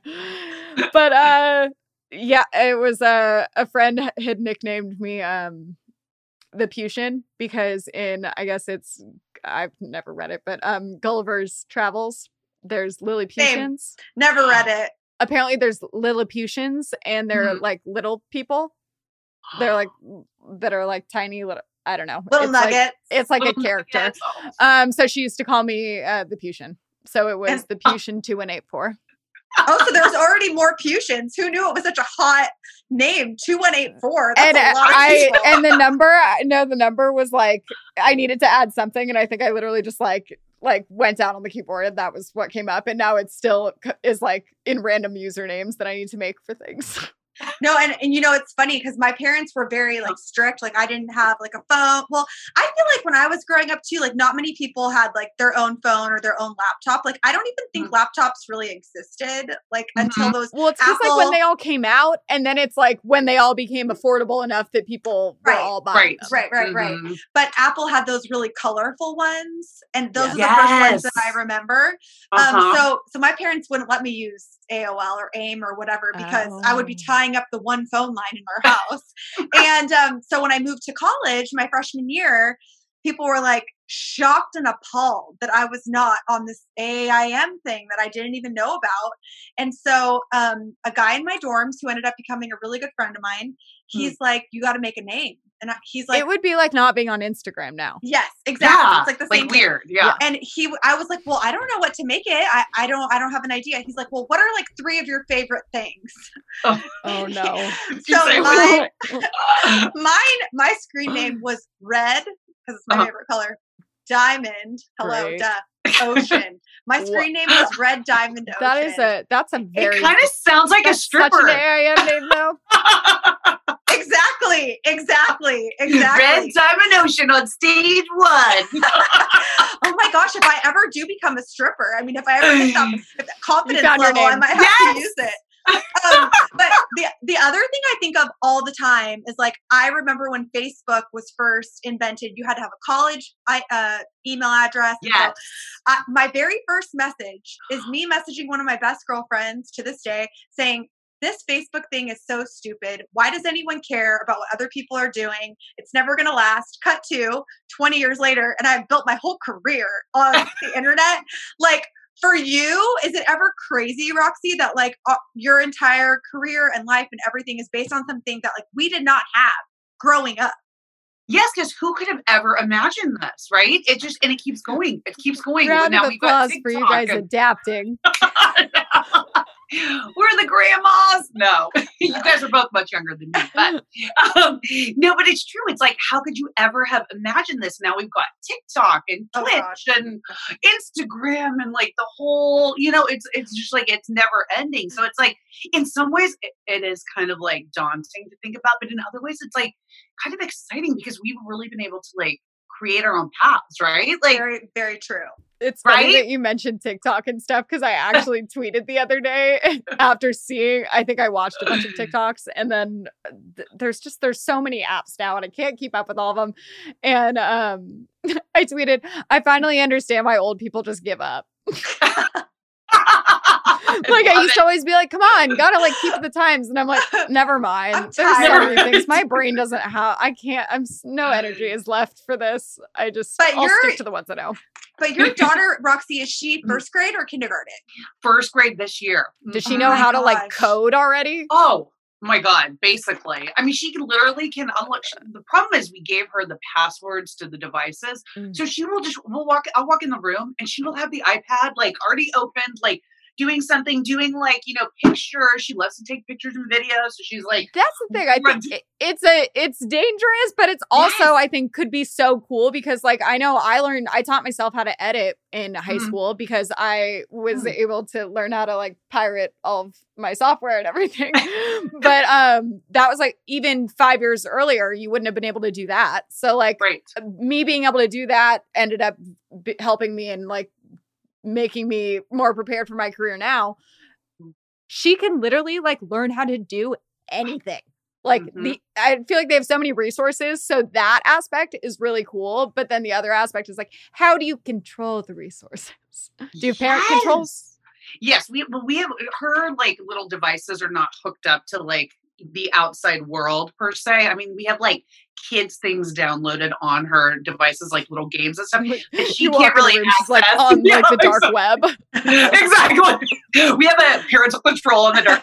But uh, yeah, it was a a friend had nicknamed me um the Putian because in I guess it's I've never read it, but um Gulliver's Travels. There's Lilliputians. Never read it. Apparently there's Lilliputians and they're Mhm. like little people. They're like that are like tiny little I don't know. Little It's like- nuggets. it's like a Little character. nuggets. Um so she used to call me uh the Putian. So it was And- the Putian two one eight four. Oh, so there's already more Putians. Who knew it was such a hot name? two one eight four. That's And a lot of I people. and the number I know the number was like I needed to add something and I think I literally just like like went down on the keyboard and that was what came up and now it still c- is like in random usernames that I need to make for things. No, and, and you know, it's funny because my parents were very like strict. Like I didn't have like a phone. Well, I feel like when I was growing up too, like not many people had like their own phone or their own laptop. Like I don't even think laptops really existed like until those. Well, it's just like when Apple- they all came out and then it's like when they all became affordable enough that people were Right, all buying right, them. Right, right, right. Mhm. But Apple had those really colorful ones, and those Yes. are the first ones that Yes. I remember. Uh-huh. Um, so, so my parents wouldn't let me use A O L or AIM or whatever because I would be Oh. tying up the one phone line in our house. And um, so when I moved to college, my freshman year, people were like shocked and appalled that I was not on this A I M thing that I didn't even know about. And so um, a guy in my dorms who ended up becoming a really good friend of mine, he's like, "You got to make a name," and I, he's like, It would be like not being on Instagram now. "Yes, exactly." Yeah, It's like the same like thing. weird. Yeah. And he, I was like, well, I don't know what to make it. I, I don't, I don't have an idea. He's like, well, what are like three of your favorite things? Oh no. You So say, mine, "What?" mine, my screen name was red because it's my Uh-huh. favorite color. Diamond, hello, Great. duh. Ocean. My screen name was Red Diamond Ocean. That is a that's a very It kind of sounds like a that's such stripper. an A I M name though. exactly, exactly, exactly. Red Diamond Ocean on stage one. Oh my gosh, if I ever do become a stripper, I mean, if I ever get that if that confidence found your level, I name. might have Yes! to use it. um, but the the other thing I think of all the time is like I remember when Facebook was first invented, you had to have a college I, uh, email address. And so Yes. I, my very first message is me messaging one of my best girlfriends to this day saying, "This Facebook thing is so stupid. Why does anyone care about what other people are doing? It's never going to last." Cut to twenty years later, and I've built my whole career on the internet. Like, for you, is it ever crazy, Roxy, that like uh, your entire career and life and everything is based on something that like we did not have growing up? Yes, because who could have ever imagined this, right? It just and it keeps going. It keeps going. Round now of we've got applause for you TikTok guys and- adapting. We're the grandmas. No, you guys are both much younger than me, but um, no, but it's true. It's like, how could you ever have imagined this? Now we've got TikTok and Twitch oh, and Instagram and like the whole, you know, it's, it's just like, it's never ending. So it's like, in some ways it, it is kind of like daunting to think about, but in other ways it's like kind of exciting because we've really been able to like create our own paths, right? Like very, very true. It's funny right? that you mentioned TikTok and stuff because I actually tweeted the other day after seeing, I think I watched a bunch of TikToks and then th- there's just, there's so many apps now and I can't keep up with all of them. And um, I tweeted, I finally understand why old people just give up. Like I used to always be like, come on, gotta like keep the times. And I'm like, never mind. There's so many things. My brain doesn't have, I can't, I'm no energy is left for this. I just, but I'll stick to the ones I know. But your daughter, Roxy, is she first grade or kindergarten? First grade this year. Does she know oh how gosh. to like code already? Oh my God, basically. I mean, she can literally can unlock. The problem is we gave her the passwords to the devices. Mm. So she will just, we'll walk, I'll walk in the room and she will have the iPad like already opened, like doing something, doing like, you know, pictures. She loves to take pictures and videos. So she's like, that's the thing. I think it, it's a, it's dangerous, but it's also, yes. I think could be so cool because like, I know I learned, I taught myself how to edit in high mm. school because I was mm. able to learn how to like pirate all of my software and everything. But um, that was like, even five years earlier, you wouldn't have been able to do that. So like right. me being able to do that ended up b- helping me in like, making me more prepared for my career now. She can literally like learn how to do anything. Like mm-hmm. the, I feel like they have so many resources. So that aspect is really cool. But then the other aspect is like, how do you control the resources? Do you have parent yes. controls? Yes. We, we have her like little devices are not hooked up to like the outside world per se. I mean, we have like kids things downloaded on her devices, like little games and stuff. And she you can't really room, access like on yeah, like the dark exactly. web. Exactly. We have a parental control on the dark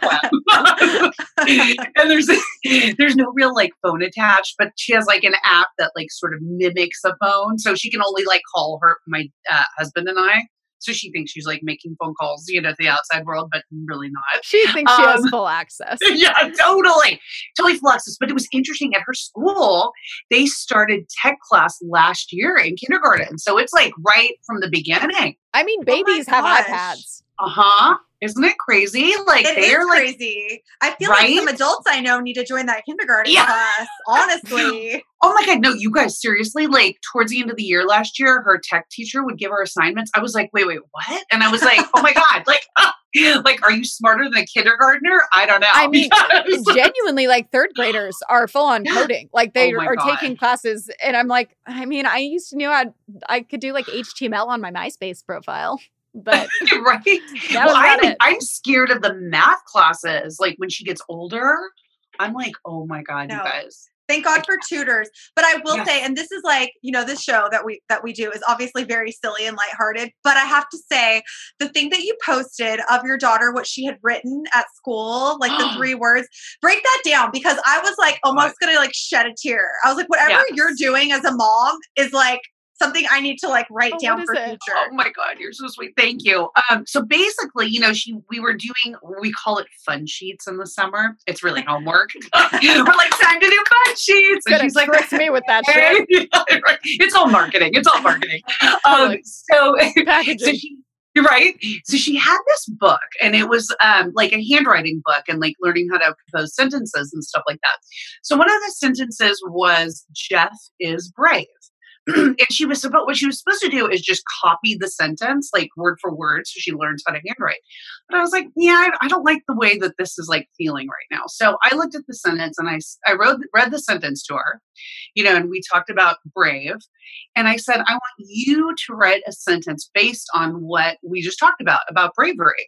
web. And there's there's no real like phone attached, but she has like an app that like sort of mimics a phone. So she can only like call her my uh, husband and I. So she thinks she's like making phone calls, you know, to the outside world, but really not. She thinks um, she has full access. Yeah, totally. Totally full access. But it was interesting at her school, they started tech class last year in kindergarten. So it's like right from the beginning. I mean, babies oh have gosh. iPads. Uh-huh. Isn't it crazy? Like it they're is like crazy. I feel right? like some adults I know need to join that kindergarten yeah. class. Honestly. Oh my God. No, you guys, seriously, like towards the end of the year last year, her tech teacher would give her assignments. I was like, wait, wait, what? And I was like, oh my God, like, like, are you smarter than a kindergartner? I don't know. I mean, genuinely, like third graders are full on coding. Like they oh are God. taking classes. And I'm like, I mean, I used to know I I could do like H T M L on my MySpace profile. But right. That well, was I'm, it. I'm scared of the math classes. Like when she gets older, I'm like, oh my God, no. you guys. Thank God for tutors. But I will yeah. say, and this is like, you know, this show that we that we do is obviously very silly and lighthearted. But I have to say, the thing that you posted of your daughter, what she had written at school, like the three words, break that down because I was like almost gonna like shed a tear. I was like, whatever yes. you're doing as a mom is like something I need to like write oh, down for it? future. Oh my God, you're so sweet. Thank you. Um, so basically, you know, she we were doing we call it fun sheets in the summer. It's really homework. We're like time to do fun sheets, and she's like, "Trick me with that shit." It's all marketing. It's all marketing. Um, so, so she, you're right. So she had this book, and it was um, like a handwriting book, and like learning how to compose sentences and stuff like that. So one of the sentences was, "Jeff is brave." And she was supposed, what she was supposed to do is just copy the sentence, like word for word, so she learns how to handwrite. But I was like, yeah, I, I don't like the way that this is like feeling right now. So I looked at the sentence and I, I wrote, read the sentence to her, you know, and we talked about brave. And I said, I want you to write a sentence based on what we just talked about, about bravery.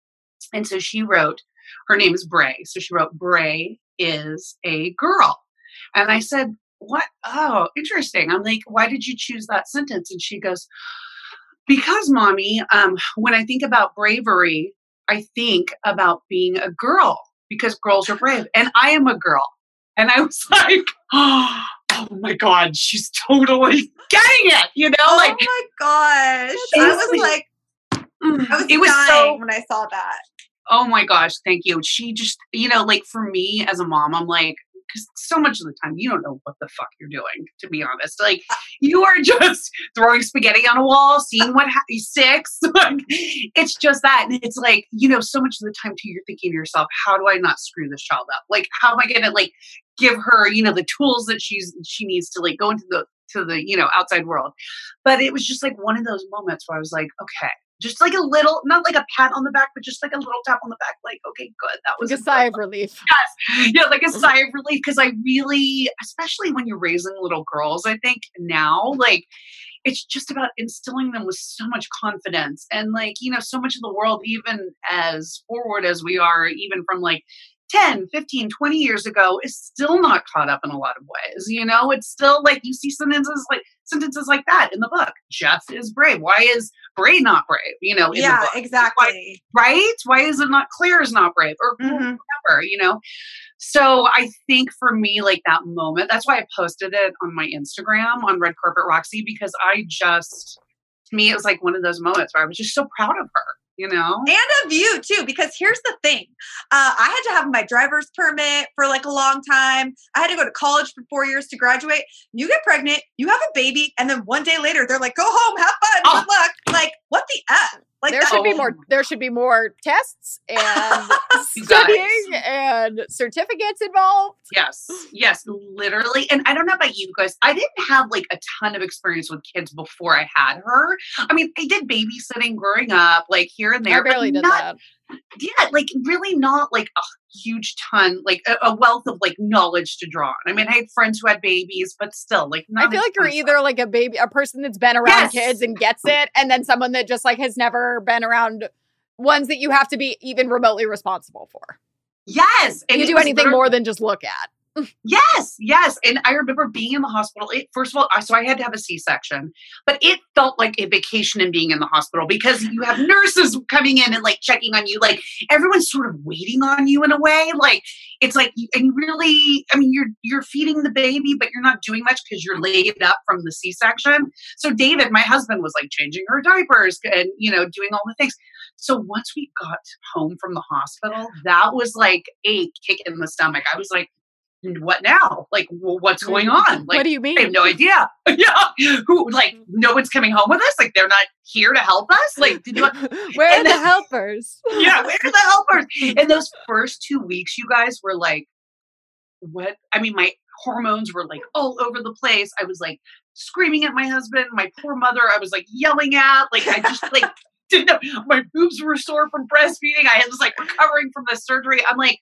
And so she wrote, her name is Bray. So she wrote, Bray is a girl. And I said, what? Oh, interesting. I'm like, why did you choose that sentence? And she goes, because mommy, um, when I think about bravery, I think about being a girl because girls are brave and I am a girl. And I was like, oh, oh my God, she's totally getting it. You know, oh like, my gosh. I was like, I was it was dying so, when I saw that. Oh my gosh, thank you. She just, you know, like for me as a mom, I'm like, because so much of the time you don't know what the fuck you're doing, to be honest. Like you are just throwing spaghetti on a wall, seeing what ha- six. Like, it's just that. And it's like, you know, so much of the time too, you're thinking to yourself, how do I not screw this child up? Like, how am I going to like give her, you know, the tools that she's, she needs to like go into the, to the, you know, outside world. But it was just like one of those moments where I was like, okay, just like a little, not like a pat on the back, but just like a little tap on the back. Like, okay, good. That was like a sigh of relief. Yes. Yeah. Like a sigh of relief. Cause I really, especially when you're raising little girls, I think now, like, it's just about instilling them with so much confidence and like, you know, so much of the world, even as forward as we are, even from like ten, fifteen, twenty years ago, is still not caught up in a lot of ways. You know, it's still like you see sentences like sentences like that in the book. Jeff is brave. Why is Bray not brave? You know, in yeah, the book. exactly. Why, right? Why is it not Claire is not brave or Mm-hmm. whatever, you know? So I think for me, like that moment, that's why I posted it on my Instagram on Red Carpet Roxy, because I just, to me, it was like one of those moments where I was just so proud of her. You know, and of you too, because here's the thing. Uh, I had to have my driver's permit for like a long time. I had to go to college for four years to graduate. You get pregnant, you have a baby, and then one day later, they're like, go home, have fun, Oh. good luck. Like, what the F? Like, There that- should be Oh. more. There should be more tests and You studying guys. and certificates involved. Yes, yes, literally. And I don't know about you guys. I didn't have like a ton of experience with kids before I had her. I mean, I did babysitting growing up, like here and there. I barely but did not, that. Yeah, like really not like a huge ton, like a, a wealth of like knowledge to draw on. I mean, I had friends who had babies, but still, like, not I feel a like you're ton of either like a baby, a person that's been around Yes. kids and gets it, and then someone that just like has never been around ones that you have to be even remotely responsible for. Yes, and you it do was anything literally- more than just look at. Yes, yes. And I remember being in the hospital. It, first of all, I, so I had to have a C-section, but it felt like a vacation in being in the hospital because you have nurses coming in and like checking on you. Like everyone's sort of waiting on you in a way. Like it's like, and you really, I mean, you're, you're feeding the baby, but you're not doing much because you're laid up from the C-section. So David, my husband, was like changing her diapers and, you know, doing all the things. So once we got home from the hospital, that was like a kick in the stomach. I was like, what now? Like, well, what's going on? Like, What do you mean? I have no idea. Yeah. Who, like, no one's coming home with us? Like, they're not here to help us? Like, did you, Where are and the then- helpers? yeah, where are the helpers? And those first two weeks, you guys were like, what? I mean, my hormones were like all over the place. I was like screaming at my husband, my poor mother, I was like yelling at, like, I just like didn't know. My boobs were sore from breastfeeding. I was like recovering from the surgery. I'm like,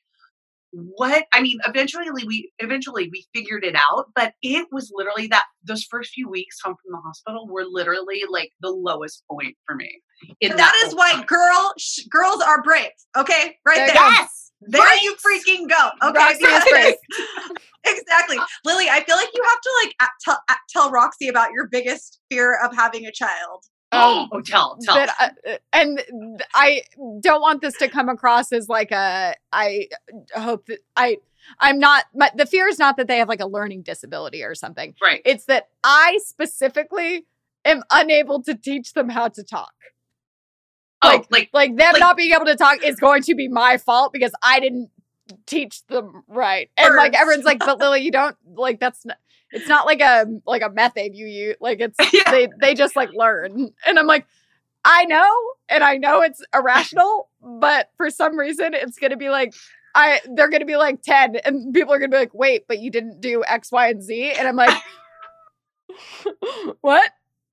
what? I mean, eventually we eventually we figured it out, but it was literally that those first few weeks home from the hospital were literally like the lowest point for me. in But that is whole why time. girl sh- girls are brave. Okay, right There there. you go. Yes. There right? you freaking go. Okay, Roxy is brave. exactly, Lily. I feel like you have to like a- tell a- tell Roxy about your biggest fear of having a child. Oh, oh, tell, tell. But, uh, and I don't want this to come across as like a, I hope that I, I'm not, but the fear is not that they have like a learning disability or something. Right. It's that I specifically am unable to teach them how to talk. Oh, like- like, Like them Like- not being able to talk is going to be my fault because I didn't teach them right. And like Words. everyone's like, but Lily, you don't like, that's not, it's not like a, like a method you use. Like it's, Yeah. they, they just like learn. And I'm like, I know, and I know it's irrational, but for some reason it's going to be like, I, they're going to be like ten and people are going to be like, wait, but you didn't do X, Y, and Z. And I'm like, what?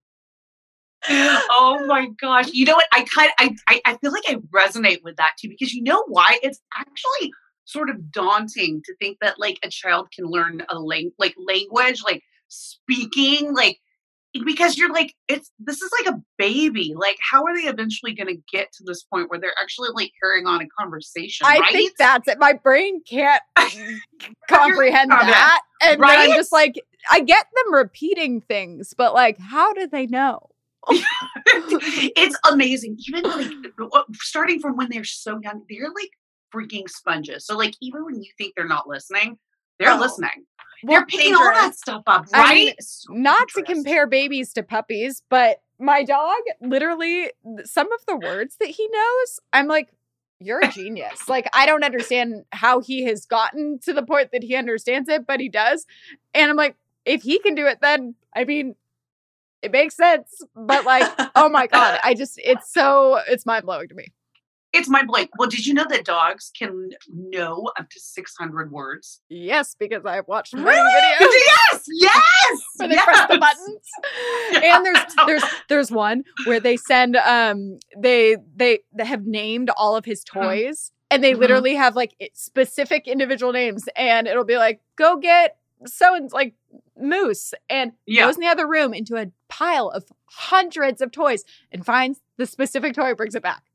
oh my gosh. You know what? I kind of, I, I, I feel like I resonate with that too, because you know why? It's actually sort of daunting to think that like a child can learn a lang- like language, like speaking, like, because you're like, it's, this is like a baby. Like, how are they eventually going to get to this point where they're actually like carrying on a conversation? I right? think that's it. My brain can't comprehend Okay. that. And then I'm Right? just like, I get them repeating things, but like, how do they know? It's amazing. Even like starting from when they're so young, they're like freaking sponges. So like even when you think they're not listening, they're Oh. listening. Well, They're picking all that stuff up, I right? mean, not to compare babies to puppies, but my dog literally, some of the words that he knows, I'm like, you're a genius. Like, I don't understand how he has gotten to the point that he understands it, but he does. And I'm like, if he can do it, then, I mean, it makes sense. But like, oh my God, I just, it's so, it's mind blowing to me. It's mind blowing. Well, did you know that dogs can know up to six hundred words? Yes, because I've watched many Really? videos. Yes, yes. Where they yes. press the buttons. Yes. And there's there's there's one where they send um they they they have named all of his toys and they Mhm. literally have like specific individual names and it'll be like, go get so and like Moose, and Yeah. goes in the other room into a pile of hundreds of toys and finds the specific toy, brings it back.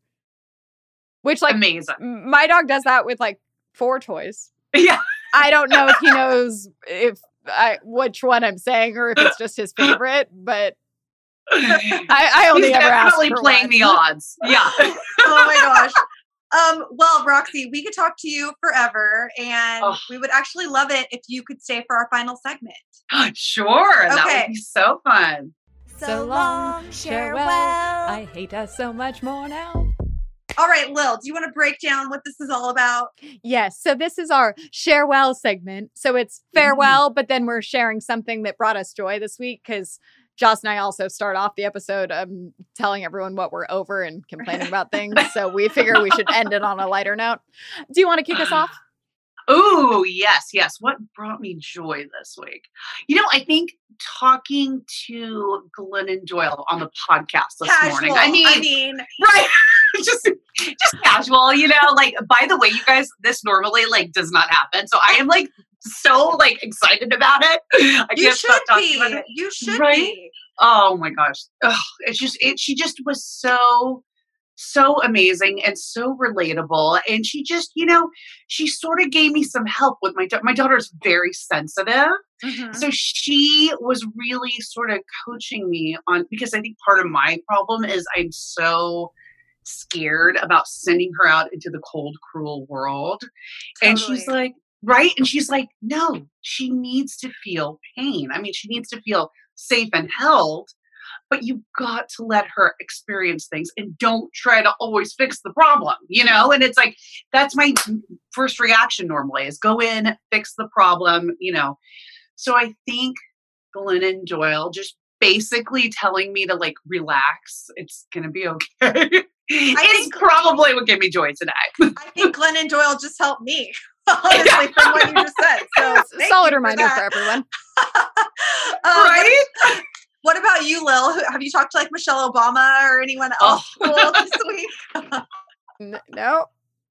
Which like Amazing. m- my dog does that with like four toys. Yeah. I don't know if he knows if I which one I'm saying or if it's just his favorite, but I, I only He's ever ask definitely for playing one. the odds. Yeah. Oh my gosh. Um, well, Roxy, we could talk to you forever, and Oh. we would actually love it if you could stay for our final segment. Sure. That Okay. would be so fun. So long, farewell. I hate us so much more now. All right, Lil, do you want to break down what this is all about? Yes. So this is our share well segment. So it's farewell, but then we're sharing something that brought us joy this week because Joss and I also start off the episode um, telling everyone what we're over and complaining about things. So we figure we should end it on a lighter note. Do you want to kick us off? Oh, yes, yes. What brought me joy this week? You know, I think talking to Glennon Doyle on the podcast this Casual. morning. I mean, I mean, right. just just casual, you know, like, by the way, you guys, this normally like does not happen. So I am like so like excited about it. I you can't should stop talking about be. it. You should Right? be. Oh my gosh. Ugh, it's just, it, she just was so, so amazing and so relatable. And she just, you know, she sort of gave me some help with my, da- my daughter's very sensitive. Mhm. So she was really sort of coaching me on, because I think part of my problem is I'm so scared about sending her out into the cold, cruel world. And she's Totally. like, right? And she's like, no, she needs to feel pain. I mean, she needs to feel safe and held, but you've got to let her experience things and don't try to always fix the problem, you know? And it's like, that's my first reaction normally is go in, fix the problem, you know? So I think Glennon Doyle just basically telling me to like relax. It's going to be okay. It's think- probably what gave me joy today. I think Glennon Doyle just helped me, honestly, from what you just said. So thank Solid you reminder for, that. everyone. Um, Right? What about you, Lil? Who- Have you talked to like Michelle Obama or anyone else Oh. cool this week? N- no.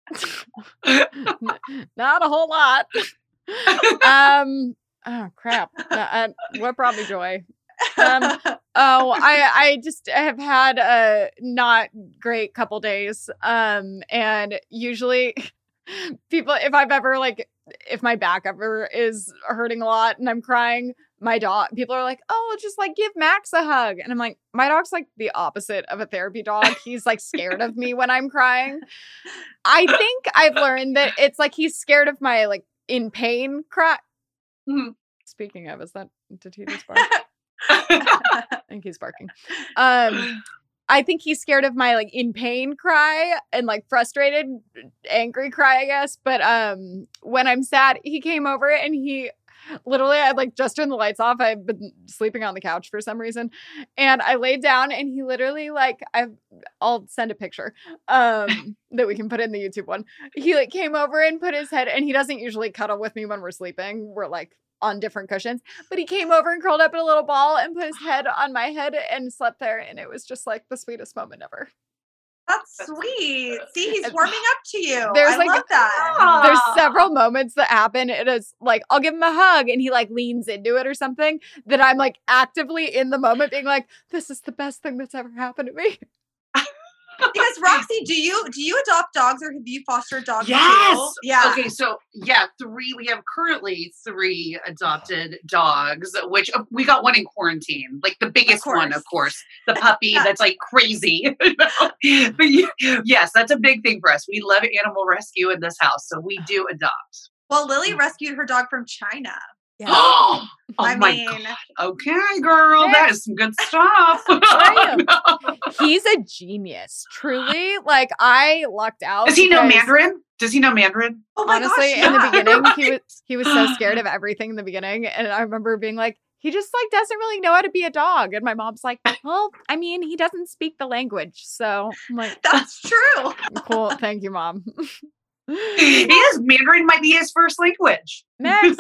N- Not a whole lot. um. Oh crap! Uh, uh, what brought me joy? Um. Oh, I I just have had a not great couple days. Um. And usually, people, if I've ever like, if my back ever is hurting a lot and I'm crying, my dog, people are like, oh, just like give Max a hug. And I'm like, my dog's like the opposite of a therapy dog. He's like scared of me when I'm crying. I think I've learned that it's like he's scared of my like in pain cry. Mhm. Speaking of, is that, did he just bark? I think he's barking. Um, I think he's scared of my like in pain cry and like frustrated, angry cry, I guess. But um, when I'm sad, he came over and he literally, I like just turned the lights off. I've been sleeping on the couch for some reason. And I laid down and he literally like, I've, I'll send a picture um, that we can put in the YouTube one. He like came over and put his head, and he doesn't usually cuddle with me when we're sleeping. We're like on different cushions, but he came over and curled up in a little ball and put his head on my head and slept there. And it was just like the sweetest moment ever. That's sweet. See, he's warming up to you. There's, I like, love that. Aw. There's several moments that happen. It is like, I'll give him a hug and he like leans into it or something that I'm like actively in the moment being like, this is the best thing that's ever happened to me. Because Roxy, do you do you adopt dogs or have you fostered dogs? Yes. Too? Yeah. Okay. So yeah, three. We have currently three adopted dogs, which uh, we got one in quarantine, like the biggest one, of course, the puppy Yeah. that's like crazy. You know? But y- yes, that's a big thing for us. We love animal rescue in this house, so we do adopt. Well, Lily rescued her dog from China. Yeah. Oh I my mean- God. Okay, girl. That is some good stuff. Right. Oh, no. He's a genius, truly. Like, I lucked out. Does he know because, Mandarin? Does he know Mandarin? Oh my Honestly, gosh, in the yeah. beginning, he Right. was he was so scared of everything in the beginning, and I remember being like, he just like doesn't really know how to be a dog. And my mom's like, well, I mean, he doesn't speak the language, so I'm like, That's true. cool, thank you, mom. He is. Mandarin might be his first language. Next,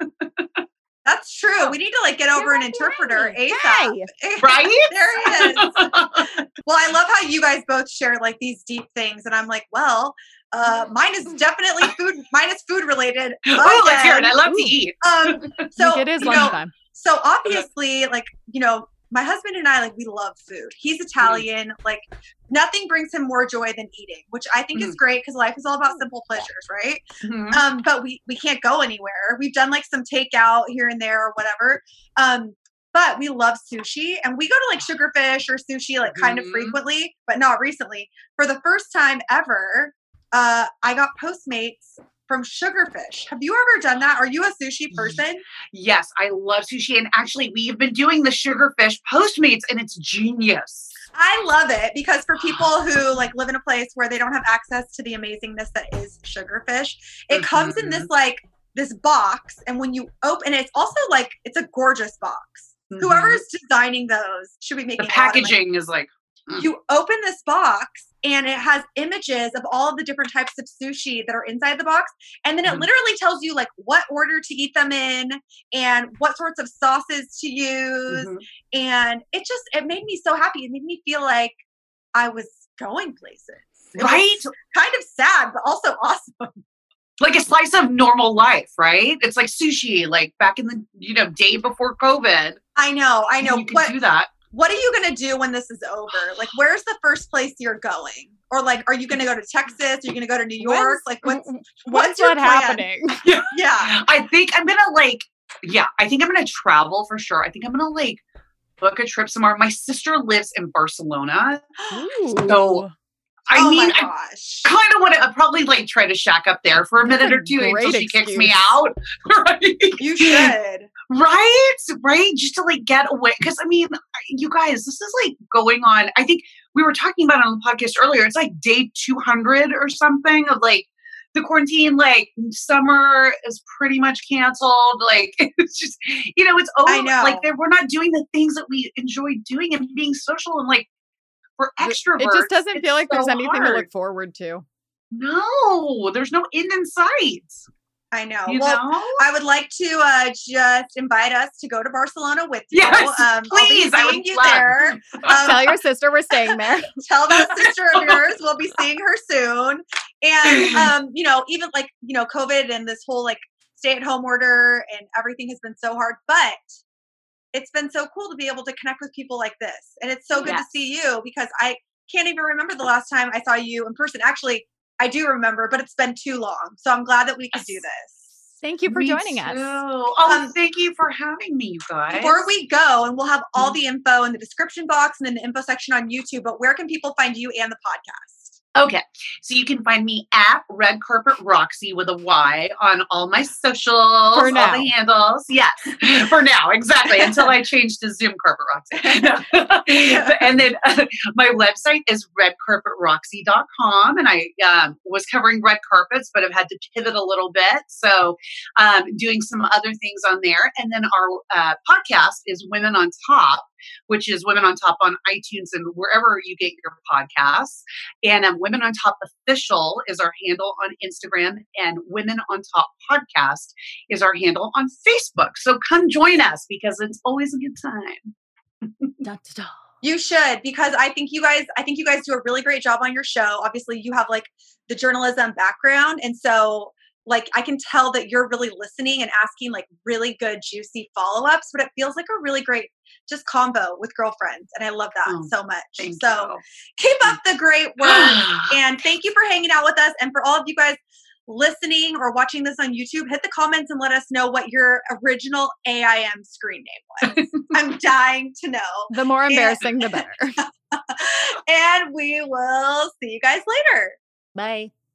That's true. We need to like get over an interpreter ASAP. Hey. Right? There he is. Well, I love how you guys both share like these deep things, and I'm like, well, uh, mine is definitely food. Mine is food related. Oh, let's hear it. I again. love Ooh. to eat. Um, so like, it is you know, lunchtime. so obviously, like you know, my husband and I like we love food. He's Italian. Like nothing brings him more joy than eating, which I think is great because life is all about simple pleasures, right? Mhm. Um, but we we can't go anywhere. We've done like some takeout here and there or whatever. Um, but we love sushi, and we go to like Sugarfish or sushi like kind of Mhm. frequently, but not recently. For the first time ever, uh, I got Postmates from Sugarfish. Have you ever done that? Are you a sushi person? Yes, I love sushi. And actually, we've been doing the Sugarfish Postmates, and it's genius. I love it because for people who like live in a place where they don't have access to the amazingness that is Sugarfish, it comes in this like this box, and when you open it, it's also like it's a gorgeous box. Mhm. Whoever is designing those should be making The a lot of money. packaging is like, mm. You open this box and it has images of all of the different types of sushi that are inside the box, and then it Mhm. literally tells you like what order to eat them in and what sorts of sauces to use. Mhm. And it just it made me so happy. It made me feel like I was going places. It was Right? kind of sad, but also awesome. Like a slice of normal life, right? It's like sushi, like back in the, you know, day before COVID. I know, I know. You could What do that. what are you gonna do when this is over? Like, where's the first place you're going? Or like, are you gonna go to Texas? Are you gonna go to New York? When's- like, what's when's what's your that plan? happening? Yeah. I think I'm gonna like, yeah, I think I'm gonna travel for sure. I think I'm gonna like book a trip somewhere. My sister lives in Barcelona. So I oh mean, my I gosh. kind of want to probably like try to shack up there for a minute or two until great she kicks me excuse. out. Right? You should. Right? Right? Just to like get away. Because I mean, you guys, this is like going on. I think we were talking about it on the podcast earlier. It's like day two hundred or something of like the quarantine. Like summer is pretty much canceled. Like it's just, you know, it's over. I know. Like they- we're not doing the things that we enjoy doing and being social and like we're extroverts. It just doesn't It's feel like there's so anything to hard. look forward to. No, there's no end in sight. I know. You well, know? I would like to uh, just invite us to go to Barcelona with you. Yes, um, please, I'll I be would seeing you love. there. Um, Tell your sister we're staying there. tell that sister of yours we'll be seeing her soon. And um, you know, even like you know, COVID and this whole like stay-at-home order and everything has been so hard, but it's been so cool to be able to connect with people like this. And it's so good Yes. to see you because I can't even remember the last time I saw you in person. Actually, I do remember, but it's been too long. So I'm glad that we could do Yes. this. Thank you for Me joining too. us. Oh, Um, thank you for having me, you guys. Before we go, and we'll have all Mm-hmm. the info in the description box and in the info section on YouTube, but where can people find you and the podcast? Okay, so you can find me at Red Carpet Roxy with a Y on all my socials, For all now. the handles. Yes, for now, exactly, until I change to Zoom Carpet Roxy. No. And then uh, my website is red carpet roxy dot com, and I um, was covering red carpets, but I've had to pivot a little bit, so um, doing some other things on there. And then our uh, podcast is Women on Top, which is Women on Top on iTunes and wherever you get your podcasts. And um, Women on Top Official is our handle on Instagram, and Women on Top Podcast is our handle on Facebook. So come join us because it's always a good time. Dun, dun, dun. You should, because I think you guys, I think you guys do a really great job on your show. Obviously, you have like the journalism background, and so like I can tell that you're really listening and asking like really good, juicy follow ups. But it feels like a really great just combo with girlfriends, and I love that Oh, so much. Thank so you. keep up the great work, and thank you for hanging out with us. And for all of you guys listening or watching this on YouTube, hit the comments and let us know what your original A I M screen name was. I'm dying to know. The more embarrassing, the better. And we will see you guys later. Bye.